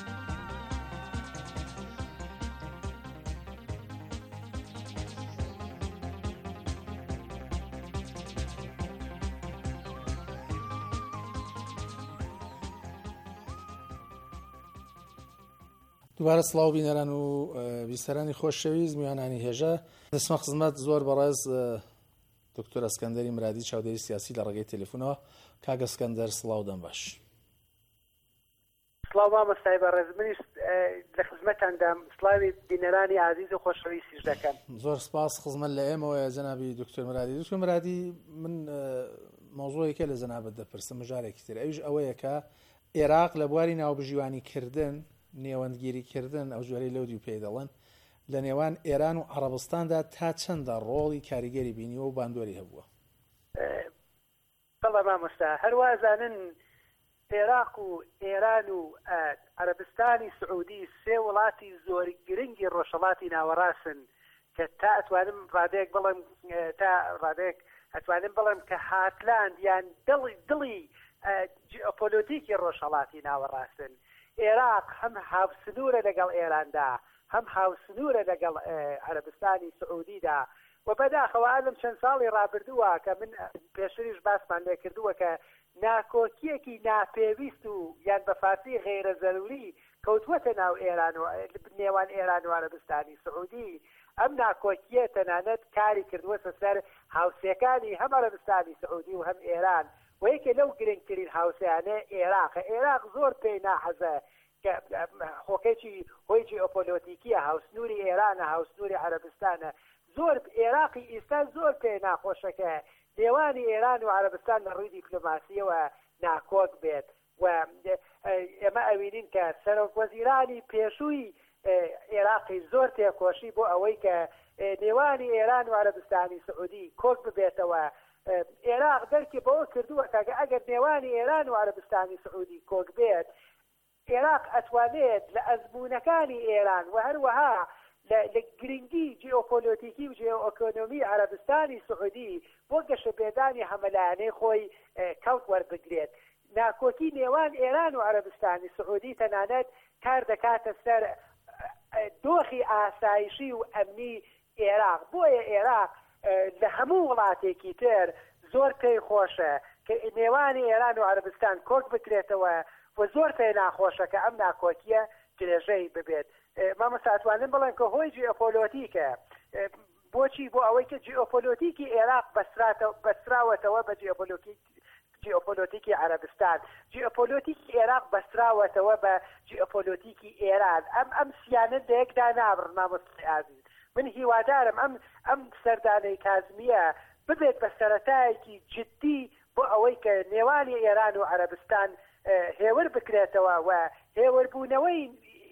دووبارە سڵاو بینەران و بیسەرانی خۆشەویست میوانانی هێژە دەسمە خزمەت زۆر بەڕێز دکتۆر ئەسکەندەری مرادی چاودێری سیاسی لە ڕێگەی تەلەفۆنەوە. کاک ئەسکەندەر سڵاو دەم باش. سڵاو مامۆستای بەڕێز منیش لە خزمەتاندام سڵاوی بینەرانی عزیز و خۆشەویستیش دەکەم. زۆر سپاس خزمەت لە ئێمەوە جەنابی دکتۆر مرادی. دکتۆر مرادی من مۆزوعێکە لە جەنابەت دەپرسم مژارێکی تر ئەویش ئەوەیە کە عێراق لە بواری ناوبژیوانیکردن نێوەندگیریکردن ئەو جۆرەی لەودی و پێی دەڵێن لە نێوان ئێران و عەرەبستاندا تا چەندە ڕۆڵی کاریگەری بینیوە و باندۆری هەبووە؟ بەڵێ مامۆستا هەروازانن عێراق و ئێران و عەرەبستانی سعودی سێ وڵاتی زۆر گرنگی ڕۆژهەڵاتی ناوەڕاستن کە تا ئەتوانم ڕادەیەک بڵم تا ڕادەیەک ئەتوانم بڵم کە هاتلاند یان دڵی جیۆپۆلیتیکی ڕۆژهەڵاتی ناوەڕاستن. عێراق هەم هاوسنوورە لەگەڵ ئێراندا هەم هاوسنوورە لەگەڵ عەرەبستانی سعودیدا و بەداخەوە لەم چەند ساڵی ڕابردووە کە من پێشتریش باسمان لێ کردووە کە ناکۆکیەکی ناپێویست و یان بە فارسی غێرە زەروری کەوتووەتە ناو ئێران و نێوان ئێران و عەرەبستانی سعودی. ئەم ناکۆکیە تەنانەت کاری کردووەتە سەر هاوسەکانی هەم عەرەبستانی سعودی و هەم ئێران و یەکێ لەو گرنگترین هاوسەیانە عێراقە. عێراق زۆر پێی ناحەزە کە خۆکێکی هۆی جیۆپۆلیتیکیە هاوسنووری ئێرانە هاوسنووری عەرەبستانە. زۆر عێراقی ئێستا زۆر پێ ناخۆشەکە نێوانی ئێران و عەرەبستان لە ڕووی دیپلۆماسیەوە ناکۆک بێت و ئێمە ئەوینین کە سەرۆکوەزیرانی پێشووی عێراقی زۆر تێکۆشی بۆ ئەوەی کە نێوانی ئێران و عەرەبستانی سعودی کۆک ببێتەوە. عێراق دەرکی بەوە کردووە کە ئەگەر نێوانی ئێران و عەرەبستانی سعودی کۆک بێت عێراق ئەتوانێت لە ئەزموونەکانی ئێران و هەروەها لە گرنگی جیۆپۆلیتیکی و جیۆئۆکۆنۆمی عەرەبستانی سعودی بۆ گەشە بێدانی هەمەلایەنەی خۆی کەوت وەربگرێت. ناکۆکی نێوان ئێران و عەرەبستانی سعودی تەنانەت کار دەکاتە سەر دۆخی ئاسایشی و ئەمنی عێراق. بۆیە عێراق لە هەموو وڵاتێکی تر زۆر پێی خۆشە کە نێوانی ئێران و عەرەبستان کۆک بکرێتەوە و زۆر پێی ناخۆشە کە ئەم ناکۆکیە درێژەی ببێت. مامەساتوانن بڵێن کە هۆی جیۆپۆلیتیکە بۆچی بۆ ئەوەی کە جیۆپۆلیتیکی عێراق بەستراوەتەوە بە جیۆپۆلیتیکی عەرەبستان. جیۆپۆلیتیکی عێراق بەستراوەتەوە بە جیۆپۆلیتیکی ئێران. ئەم سیانە لە یەکدا نابڕن مامۆستای ئازیز. من هیوادارم ئەم سەردانەی کازمیە ببێت بە سەرەتایەکی جدی بۆ ئەوەی کە نێوانی ئێران و عەرەبستان هێور بکرێتەوە و هێوربوونەوەی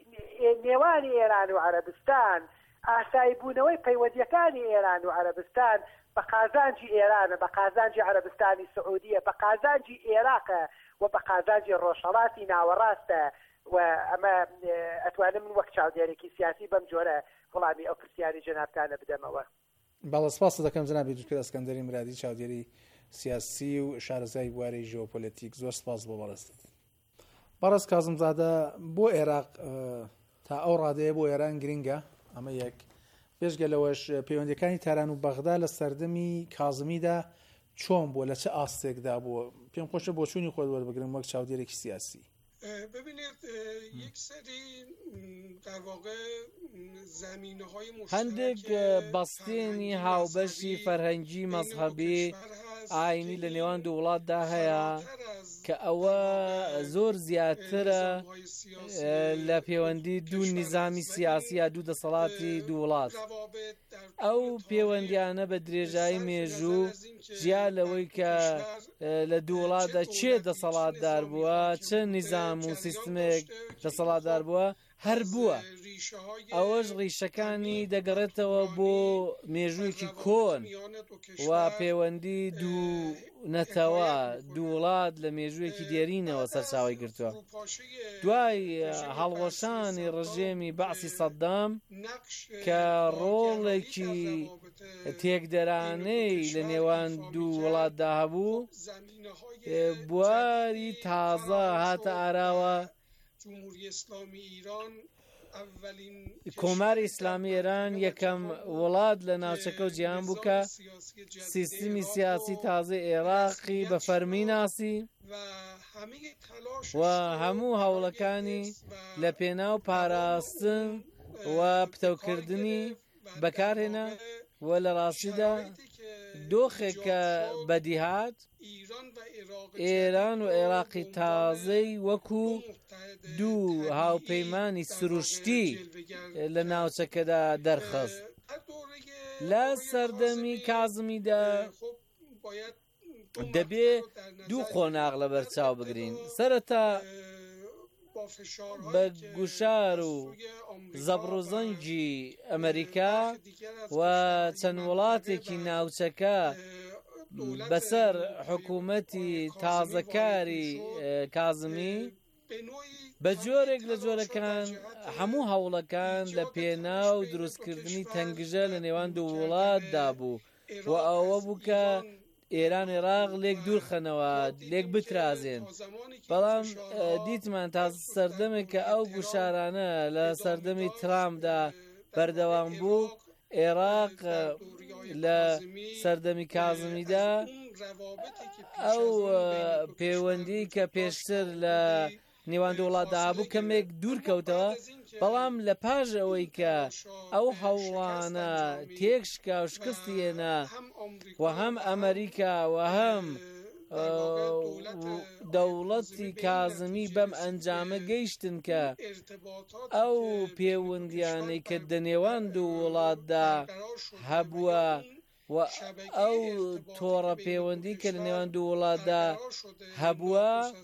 نێوانی ئێران و عەرەبستان ئاساییبوونەوەی پەیوەندیەکانی ئێران و عەرەبستان بە قازانجی ئێرانە بە قازانجی عەرەبستانی سعودیە بە قازانجی عێراقە و بە قازانجی ڕۆژهەڵاتی ناوەڕاستە و ئەمە ئەتوانم من وەک چاودێرێکی سیاسی بەم جۆرە وەڵامی ئەو پرسیاری جەنابتانە بدەمەوە. باڵە سپاس دەکەم جەنابی دوکتۆر ئەسکەندەری مرادی چاودێری سیاسی و شارەزای بواری ژیۆپۆلیتیک. زۆر سپاس بۆ بەڕێستت. بەڕێز کازمزادە بۆ عێراق تا ئەو ڕادەیە بۆ ئێران گرینگە ئەمە یەک. پێشگەلەوەش پەیوەندیەکانی تاران و بەغدا لە سەردەمی کازمیدا چۆن بووە لە چه ئاستێکدا بووە؟ پێم خۆشە بۆ چوونی خۆت وەربگرم وەک چاودێرێکی سیاسی. ببینید یک سری در واقع زمینه‌های هەندێک بەستێنی هاوبەشی فەرهەنگی مەزهەبی ئاینی لە نێوان دوو وڵاتدا هەیە کە ئەوە زۆر زیاترە لە پەیوەندی دوو نیزامی سیاسی یا دوو دەسەڵاتی دوو وڵات. ئەو پەیوەندیانە بە درێژایی مێژوو جیا لەوەی کە لە دوو وڵاتدا چێ دەسەڵاتدار بووە چه نیزام و سیستمێک دەسەڵاتدار بووە هەر بووە. ئەوەش ڕیشەکانی دەگەڕێتەوە بۆ مێژوویەکی کۆن و پەیوەندی دوو نەتەوە دوو وڵات لە مێژوویەکی دێرینەوە سەرچاوی گرتووە. دوای هەڵوەشانی ڕژێمی بەعسی سەدام کە ڕۆڵێکی تێکدەرانەی لە نێوان دوو وڵاتدا هەبوو بواری تازە هاتە ئاراوە کۆماری ئیسلامی ئێران یەکەم وڵات لە ناوچەکە و جیهان بوو کە سیستمی سیاسی تازە عێراقی بە فەرمی ناسی و هەموو هەوڵەکانی لە پێناو پاراستن و پتەوکردنی بەکارهێنا و لە ڕاستیدا دۆخێکە بەدیهات ئێران و عێراقی تازەی وەکو دوو هاوپەیمانی سروشتی لە ناوچەکەدا دەرخست. لە سەردەمی کازمیدا دەبێ دوو قۆناغ لە بەرچاو بگرین. سەرەتا بە گوشار و زەبڕوزەنگی ئەمریکا و چەند وڵاتێکی ناوچەکە بەسەر حکوومەتی تازەکاری کازمی بە جۆرێک لە جۆرەکان هەموو هەوڵەکان لە پێناو دروستکردنی تەنگژە لە نێوان دوو وڵاتدا بوو و ئەوە بوو کە ئێران عێراق لێک دوورخەنەوە لێک بترازێن بەڵام دیتمان تا سەردەمێک کە ئەو گوشارانە لە سەردەمی ترامدا بەردەوام بوو عێراق لە سەردەمی کازمیدا ئەو پەیوەندی کە پێشتر لە نێوان دوو وڵاتدا بوو کەمێک دوورکەوتەوە بەڵام لە پاش ئەوەی کە ئەو هەوڵانە تێکشکا و شکستی هێنا و هەم ئەمریکا و هەم دەوڵەتی کازمی بەم ئەنجامە گەیشتن کە ئەو پەیوەندیانەی کە دەنێوان دوو وڵاتدا هەبووە و ئەو تۆڕە پەیوەندی کە لە نێوان دوو وڵاتدا هەبووە